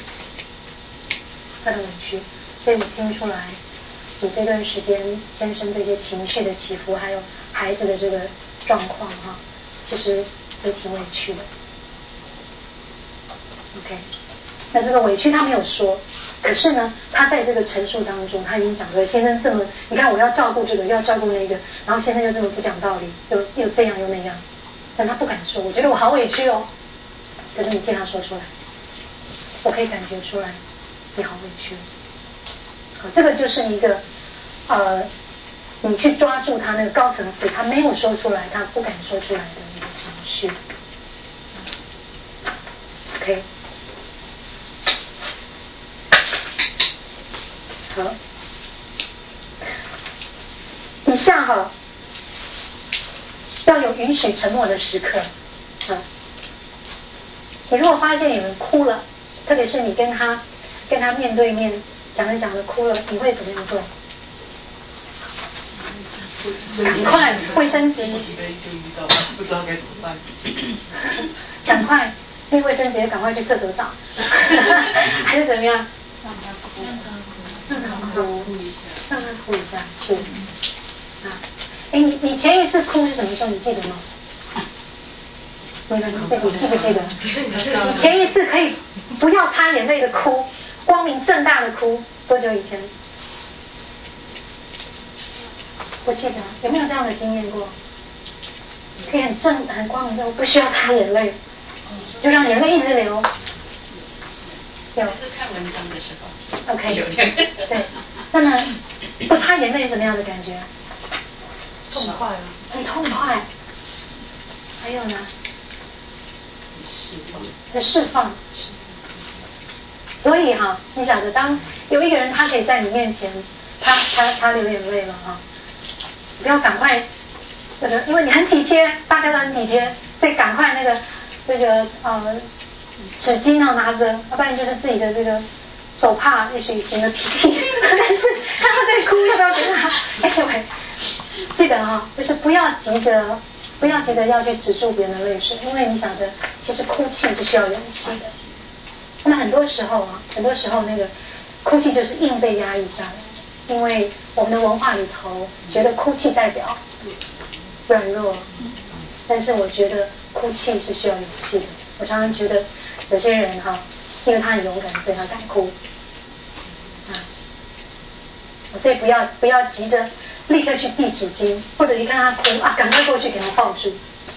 所以我听出来你这段时间先生这些情绪的起伏，还有孩子的这个状况其实也挺委屈的。OK， 那这个委屈他没有说，可是呢，他在这个陈述当中，他已经讲出来，先生这么，你看我要照顾这个，要照顾那个，然后先生又这么不讲道理，又这样又那样，但他不敢说，我觉得我好委屈可是你听他说出来，我可以感觉出来，你好委屈。这个就是一个你去抓住他那个高层次，他没有说出来，他不敢说出来的一个情绪。OK。好，以下要有允许沉默的时刻你如果发现有人哭了，特别是你跟他面对面讲着哭了，你会怎么样做？赶快卫生纸， 不知道该怎么办。 赶快那卫生纸赶快去厕所找，还是怎么样？让他哭一下，是你前一次哭是什么时候？你记得吗？你自己记不记得？前一次可以不要擦眼泪的哭，光明正大的哭，多久以前？不记得，有没有这样的经验过？可以很光明正大，不需要擦眼泪，就让眼泪一直流。有是看文章的时候 OK 对，那么不擦眼泪是什么样的感觉？ 痛快了， 很痛快。还有呢？很释放。所以你晓得，当有一个人他可以在你面前，他流眼泪了不要赶快因为你很体贴，大家都很体贴，所以赶快这个纸巾拿着，要不然就是自己的这个手帕，也许擤了鼻涕，但是他在哭，要不要给他？Anyway， 记得就是不要急着要去止住别人的泪水，因为你晓得，其实哭泣是需要勇气的。那么很多时候那个哭泣就是硬被压抑下来，因为我们的文化里头觉得哭泣代表软弱，但是我觉得哭泣是需要勇气的。我常常觉得有些人因为他很勇敢，所以他敢哭所以不要急着立刻去递纸巾，或者一看他哭赶快过去给他抱住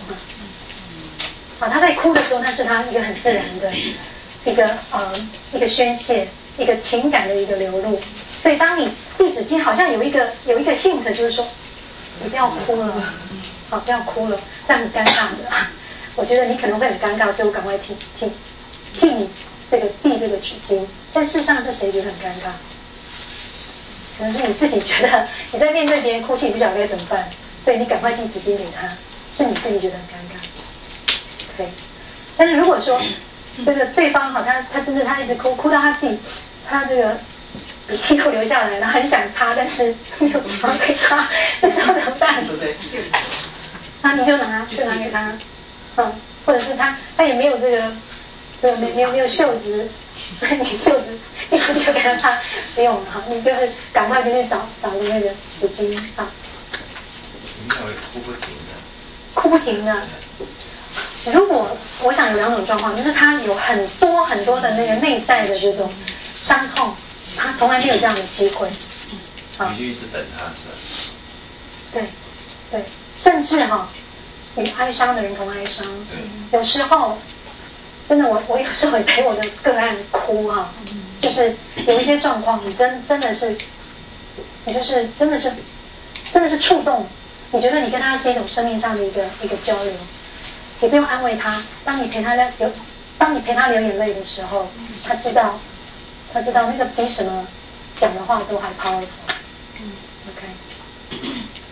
他在哭的时候，那是他一个很自然的一个宣泄，一个情感的一个流露。所以当你递纸巾，好像有一个 hint， 就是说你不要哭了不要哭了，这样很尴尬的我觉得你可能会很尴尬，所以我赶快替你递这个纸巾，但事实上是谁觉得很尴尬？可能是你自己觉得你在面对别人哭泣，不晓得该怎么办，所以你赶快递纸巾给他，是你自己觉得很尴尬。对，但是如果说这个对方他真的他一直哭到他自己他这个鼻涕都流下来了，很想擦，但是没有地方可以擦，这时候怎么办？那你就拿给他或者是他也没有没有袖子，你袖子就给他擦，不用了哈，你就是赶快就去找那个纸巾啊。 你们会哭不停的。 哭不停的。如果我想有2种状况，就是他有很多很多的那个内在的这种伤痛，他从来没有这样的机会。 你就一直等他是吧？ 对对，甚至与哀伤的人同哀伤。有时候真的我有时候也陪我的个案哭就是有一些状况你真的是你就是真的是触动，你觉得你跟他是一种生命上的一个交流，也不用安慰他。当你陪他流眼泪的时候，他知道那个比什么讲的话都还 powerful。OK。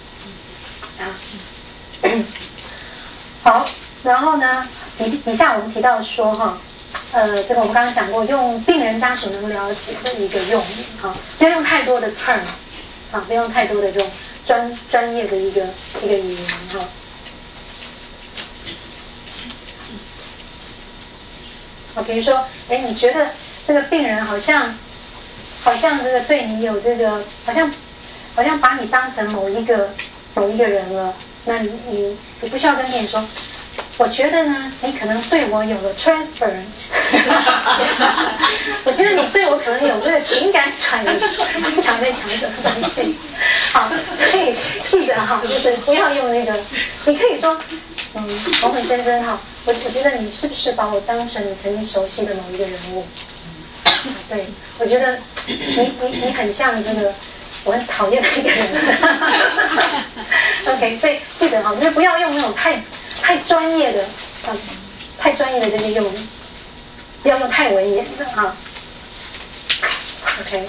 好，然后呢，底下我们提到说这个我们刚刚讲过，用病人家属能了解的一个用语不要用太多的 term 不要用太多的这种专业的一个语言比如说你觉得这个病人好像这个对你有这个好像把你当成某一个人了，那你不需要跟病人说，我觉得呢你可能对我有了 transference 我觉得你对我可能有这个情感转移，常被讲这个东西。好，所以记得就是不要用那个，你可以说某某先生我觉得你是不是把我当成你曾经熟悉的某一个人物？对，我觉得你很像这个我很讨厌的一个人。OK， 所以记得就是不要用那种太专业的这些用语，不要用太文言的OK，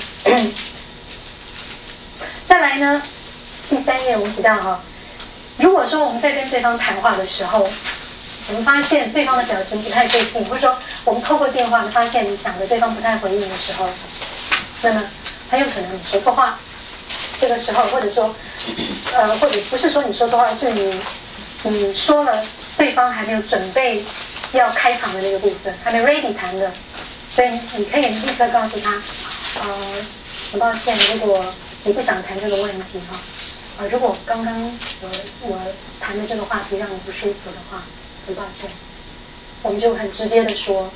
再来呢，第3页我们提到如果说我们在跟对方谈话的时候，我们发现对方的表情不太对劲，或者说我们透过电话发现你讲的对方不太回应的时候，那么很有可能你说错话。这个时候或者说或者不是说你说错话，是你说了对方还没有准备要开场的那个部分，还没 ready 谈的，所以你可以立刻告诉他很抱歉，如果你不想谈这个问题如果刚刚我谈的这个话题让你不舒服的话，很抱歉，我们就很直接的说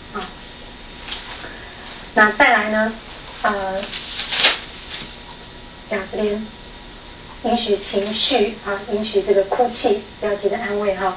那再来呢这边允许情绪允许这个哭泣，不要急着安慰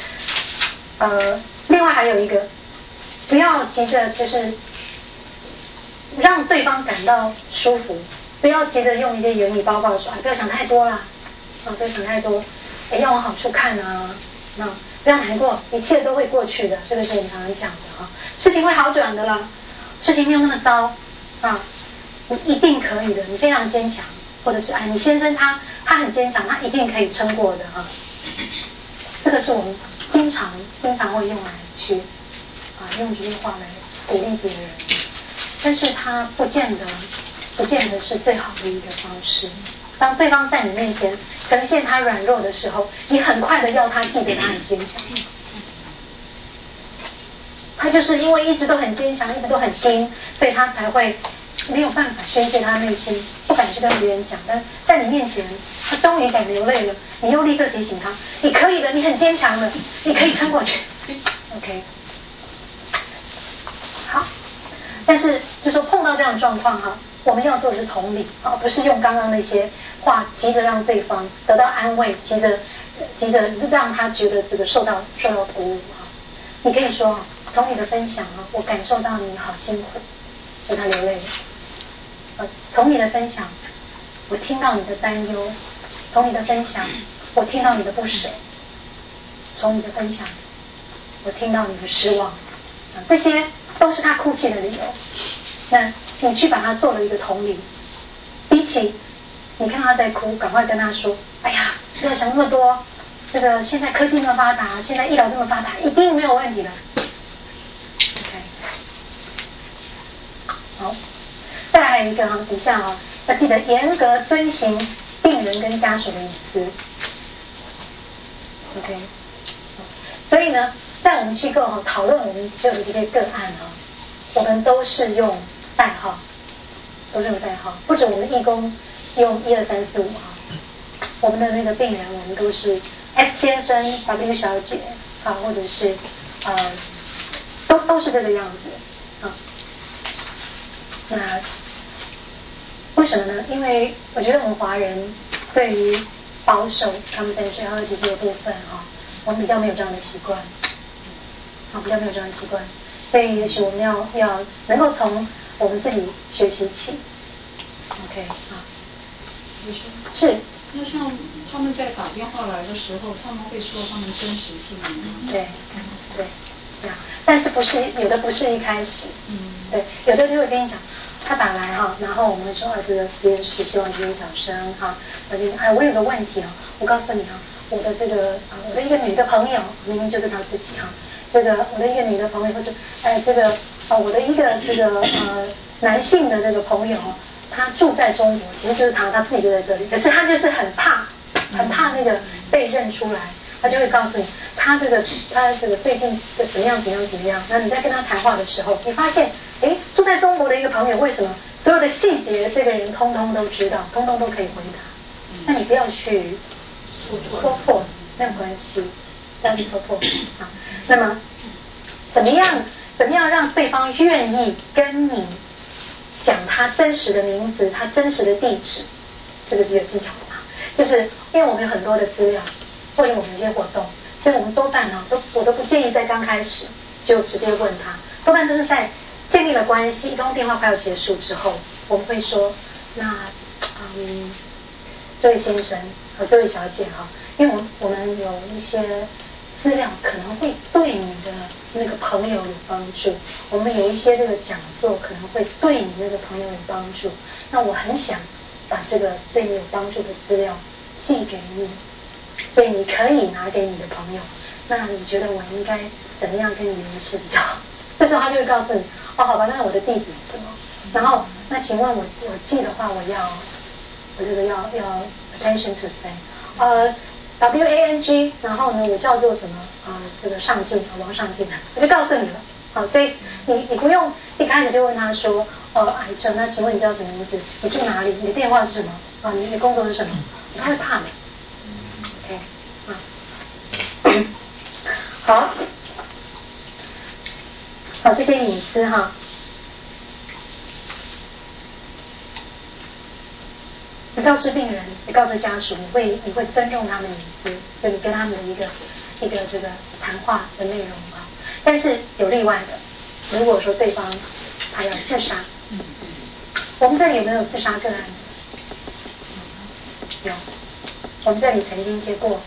另外还有一个，不要急着就是让对方感到舒服，不要急着用一些言语包括说不要想太多啦不要想太多，要往好处看不要难过，一切都会过去的，这个是我们常常讲的事情会好转的啦，事情没有那么糟你一定可以的，你非常坚强，或者是你先生他很坚强，他一定可以撑过的这个是我们经常会用来去用这些话来鼓励别人，但是他不见得是最好的一个方式。当对方在你面前呈现他软弱的时候，你很快的要他记得他很坚强，他就是因为一直都很坚强，一直都很硬，所以他才会没有办法宣泄他内心，不敢去跟别人讲，但在你面前他终于敢流泪了，你又立刻提醒他，你可以的，你很坚强的，你可以撑过去。 OK， 好，但是就说碰到这样的状况我们要做的是同理不是用刚刚那些话急着让对方得到安慰，急着让他觉得这个受到鼓舞你可以说从你的分享我感受到你好辛苦，所以他流泪了。从你的分享我听到你的担忧，从你的分享我听到你的不舍，从你的分享我听到你的失望这些都是他哭泣的理由。那你去把他做了一个同理，比起你看他在哭赶快跟他说哎呀不要想那么多，这个现在科技那么发达，现在医疗这么发达，一定没有问题的。 OK， 好，再来还有一个底下要记得严格遵行病人跟家属的隐私。 OK， 所以呢在我们机构讨论我们所有的这些个案我们都是用代号，都是有代号，不止我们义工用1、2、3、4、5号，我们的那个病人我们都是 S 先生、W 小姐啊，或者是都是这个样子啊。那为什么呢？因为我觉得我们华人对于保守confidentiality这个部分我们比较没有这样的习惯，比较没有这样的习惯，所以也许我们要能够从我们自己学习起。OK 是。 那像他们在打电话来的时候，他们会说他们真实姓名。 对。但是不是有的不是一开始，对，有的就会跟你讲，他打来然后我们会说这个实验室希望听小声我有个问题我告诉你我的这个我的一个女的朋友，明明就是他自己这个我的一个女的朋友，或者这个我的一个这个男性的这个朋友他住在中国，其实就是他自己就在这里，可是他就是很怕那个被认出来，他就会告诉你他这个最近怎么样，那你在跟他谈话的时候，你发现住在中国的一个朋友，为什么所有的细节这个人通通都知道，通通都可以回答，那你不要去戳破，没有关系，不要去戳破那么怎么样让对方愿意跟你讲他真实的名字，他真实的地址，这个是有技巧的就是因为我们有很多的资料，或者我们有些活动，所以我们多半我都不建议在刚开始就直接问他，多半都是在建立了关系，一通电话快要结束之后，我们会说那这位先生和这位小姐因为我们有一些资料可能会对你的那个朋友有帮助，我们有一些这个讲座可能会对你那个朋友有帮助，那我很想把这个对你有帮助的资料寄给你，所以你可以拿给你的朋友，那你觉得我应该怎么样跟你联系比较好？这时候他就会告诉你好吧，那我的地址是什么，然后那请问我寄的话我这个要 attention to say WANG， 然后呢我叫做什么这个上进王上进，我就告诉你了所以你不用一开始就问他说癌症，那请问你叫什么名字，你住哪里，你的电话是什么你的工作是什么，他会怕的OK 好这些隐私你告知病人，你告知家属，你会尊重他们的隐私，就你跟他们的一个这个谈话的内容但是有例外的，如果说对方他要自杀，我们这里有没有自杀个案？有，我们这里曾经接过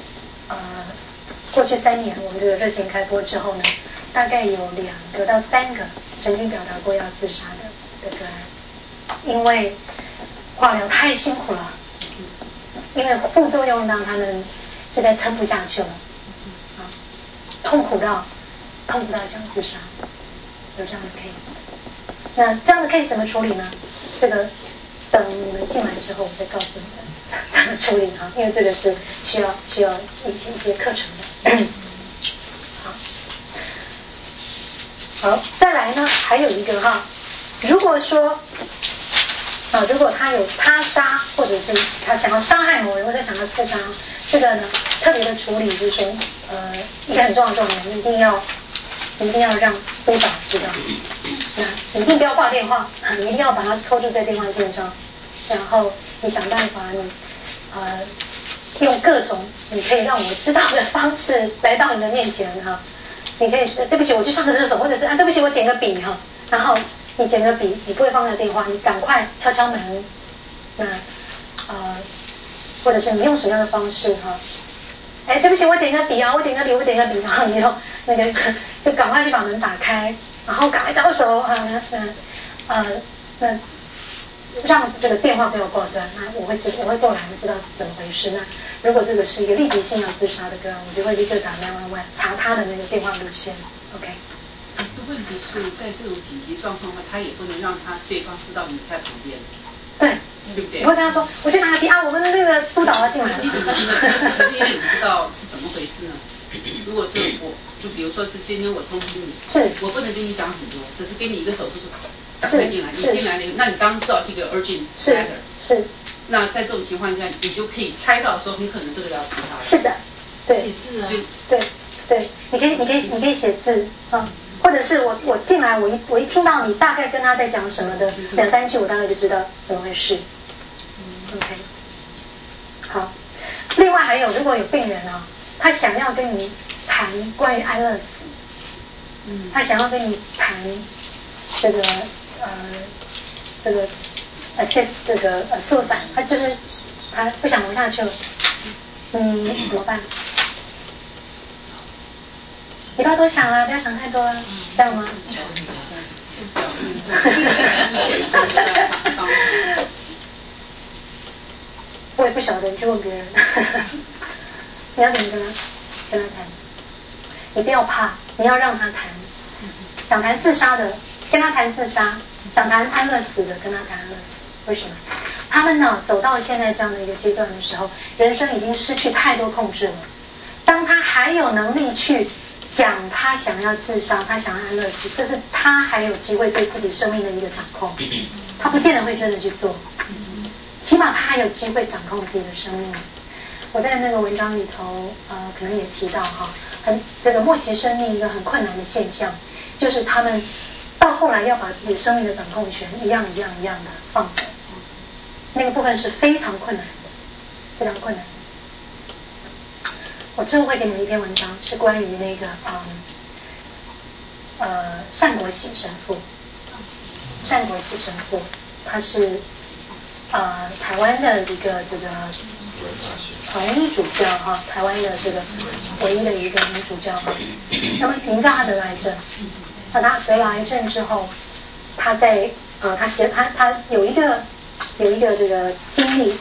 过去3年我们这个热线开播之后呢，大概有2个到3个曾经表达过要自杀的个案，因为化疗太辛苦了，因为副作用让他们实在撑不下去了痛苦到想自杀，有这样的 case。 那这样的 case 怎么处理呢？这个等你们进来之后我再告诉你们怎么处理因为这个是需要一些课程的好，再来呢还有一个如果说如果他有他杀，或者是他想要伤害某人，或者想要自杀，这个呢特别的处理就是说一个很重要的重点，你一定要让督导知道，那你一定不要挂电话你一定要把他拖住在电话线上，然后你想办法用各种你可以让我知道的方式来到你的面前你可以说对不起我去上个厕所，或者是对不起我捡个笔然后你捡个笔，你不会放在电话，你赶快敲敲门，那或者是你用什么样的方式对不起我捡个笔我捡个笔，然后你就那个就赶快去把门打开，然后赶快招手那让这个电话不要挂断，那我会过来知道是怎么回事。那如果这个是一个立即性要自杀的个案，我就会立刻打911查他的那个电话路线 OK。 可是问题是在这种紧急状况下，他也不能让对方知道你在旁边。对不对？ 我会跟他说，我去拿笔我们的那个督导要进来了。 你怎么可你也不知道是怎么回事呢？如果是就比如说是今天我通知你， 是我不能跟你讲很多，只是给你一个手势说， 推进来，你进来了，那你当然知道是一个 urgent matter。 是。 那在这种情况下，你就可以猜到说很可能这个要自杀。 是的，对。 写字啊。 对，你可以写字啊，或者是我进来，我一听到你大概跟他在讲什么的2-3句，我大概就知道怎么回事。OK， 好。另外还有，如果有病人啊，他想要跟你谈关于安乐死，他想要跟你谈这个assist 这个suicide，他就是他不想活下去了，怎么办？你不要多想了，不要想太多了，这样吗？我也不晓得，你去问别人。你要怎么跟他谈？你不要怕，你要让他谈。想谈自杀的，跟他谈自杀；想谈安乐死的，跟他谈安乐死。为什么？他们呢走到现在这样的一个阶段的时候，人生已经失去太多控制了。当他还有能力去讲他想要自杀，他想要安乐死，这是他还有机会对自己生命的一个掌控。他不见得会真的去做，起码他还有机会掌控自己的生命。我在那个文章里头可能也提到这个末期生命一个很困难的现象，就是他们到后来要把自己生命的掌控权一样的放走，那个部分是非常困难的，非常困难的。我之后会给你们一篇文章，是关于那个单国喜神父。单国喜神父，他是台湾的一个这个女主教台湾的这个唯一的一个女主教那么您知道他得了癌症，那他得了癌症之后，他在他有一个这个经历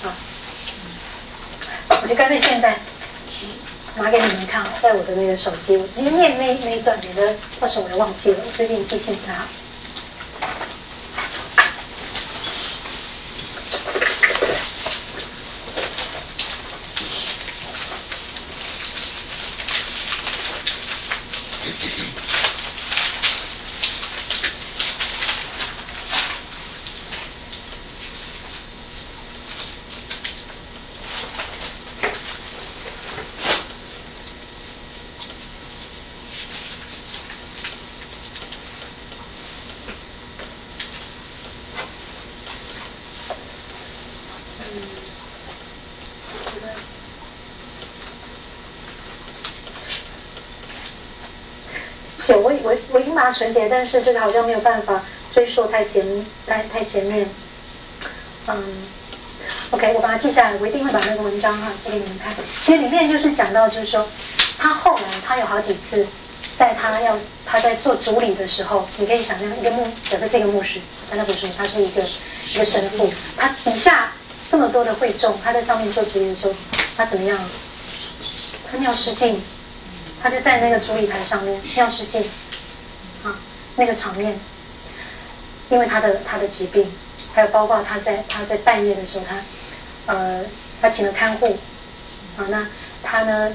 我就干脆现在拿给你们看，在我的那个手机，我直接念那一段，免得到时候我就忘记了，我最近记性不太好。我已经把它存起来，但是这个好像没有办法追溯太前面。OK， 我把它记下来，我一定会把那个文章寄给你们看。其实里面就是讲到，就是说他后来他有好几次，在他在做主礼的时候，你可以想象假设是一个牧师，但他不是，他是一个神父，他底下这么多的会众，他在上面做主礼的时候，他怎么样？他尿失禁。他就在那个主礼台上面尿失禁那个场面，因为他的疾病，还有包括他在半夜的时候，他请了看护那他呢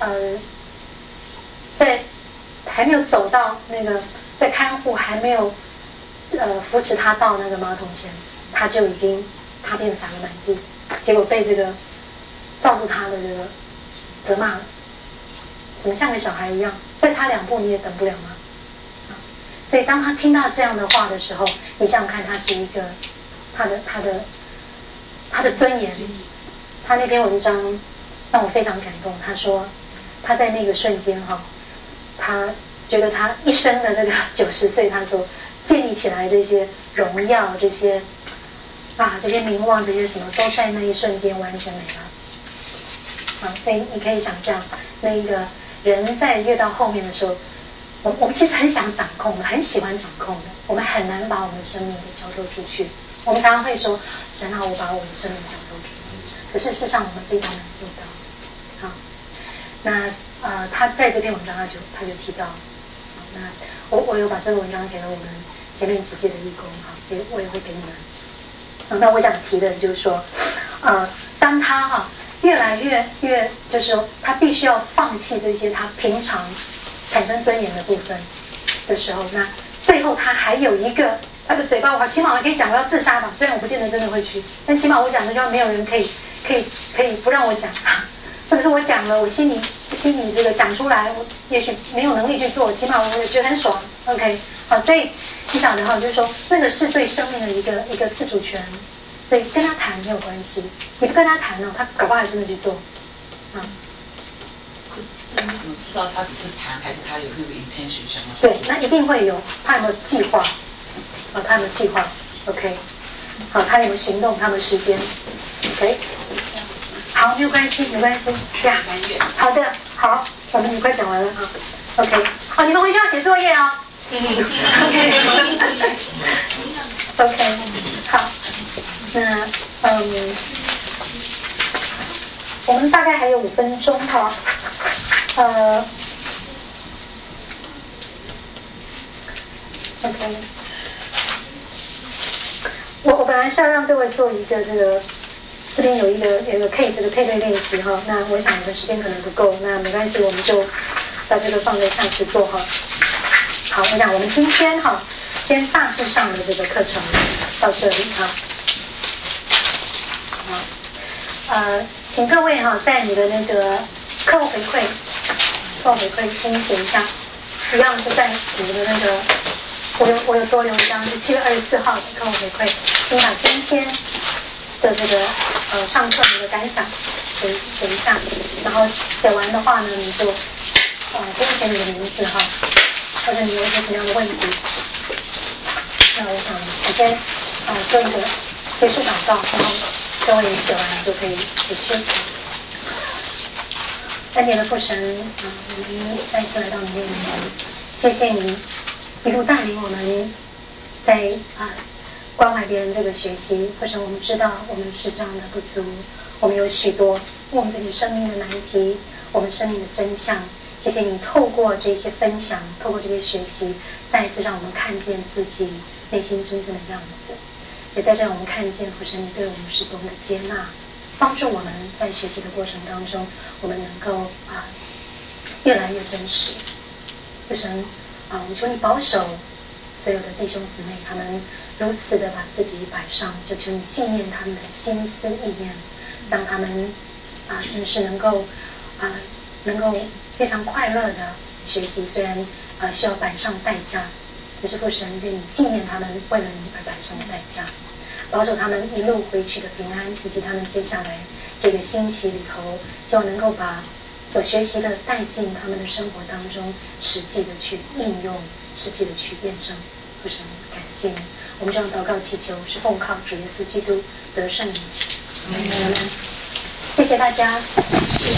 在还没有走到那个，在看护还没有扶持他到那个马桶前，他就已经大便洒了满地，结果被这个照顾他的这个责骂了。怎么像个小孩一样，再差2步你也等不了吗？所以当他听到这样的话的时候，你想想看，他是一个他的尊严。他那篇文章让我非常感动，他说他在那个瞬间他觉得他一生的这个90岁，他所建立起来的这些荣耀，这些名望，这些什么都在那一瞬间完全没了所以你可以想象那一个人在越到后面的时候，我们其实很想掌控的，很喜欢掌控的，我们很难把我们的生命给交托出去。我们常常会说，神我把我的生命交托给你，可是事实上我们非常难做到。那他在这篇文章他就提到，那我有把这个文章给了我们前面几届的义工这我也会给你们。那我想提的就是说，当他越来越就是说他必须要放弃这些他平常产生尊严的部分的时候，那最后他还有一个他的嘴巴，我起码我可以讲我要自杀吧，虽然我不见得真的会去，但起码我讲的就没有人可以不让我讲，或者是我讲了，我心里这个讲出来，我也许没有能力去做，起码我也觉得很爽 ，OK， 好，所以你想的哈，就是说那个是对生命的一个自主权，所以跟他谈没有关系，你不跟他谈呢，他搞不好还真的去做， 那你怎么知道他只是谈，还是他有那个 intention 想要？ 对，那一定会有，他有没有计划？他有没有计划 ？OK， 好，他有没有行动？他有没有时间 ？OK， 好，没有关系，没关系，呀，好的，好，我们很快讲完了啊 ，OK， 好，你们回去要写作业哦。OK， 好，那我们大概还有5分钟哈。OK， 我本来是要让各位做一个这边有一个 case 的配对练习哈，那我想我的时间可能不够，那没关系，我们就把这个放在下次做哈。好，我想我们今天大致上的这个课程到这里哈。请各位在你的那个课后回馈请写一下，一样是在你的那个，我有多留一张是7月24号的课后回馈，请把今天的这个上课你的感想写一下，然后写完的话呢，你就不用写你的名字哈，或者你有一些什么样的问题，那我想我先做一个结束祷告，然后各位写完就可以回去。恩典的父神，我们再一次来到你面前，谢谢你一路带领我们在关怀别人这个学习。父神，我们知道我们是这样的不足，我们有许多我们自己生命的难题，我们生命的真相。谢谢你透过这些分享，透过这些学习，再一次让我们看见自己内心真正的样子，也在这让我们看见父神你对我们是多么的接纳，帮助我们在学习的过程当中，我们能够越来越真实。父神我求你保守所有的弟兄姊妹，他们如此的把自己摆上，就求你纪念他们的心思意念，让他们真是能够非常快乐的学习，虽然需要摆上代价，可是父神愿你纪念他们为了你而摆上的代价，保守他们一路回去的平安，以及他们接下来这个星期里头，希望能够把所学习的带进他们的生活当中，实际的去应用，实际的去验证。父神，感谢你，我们这样祷告祈求是奉靠主耶稣基督得胜名。谢谢大家。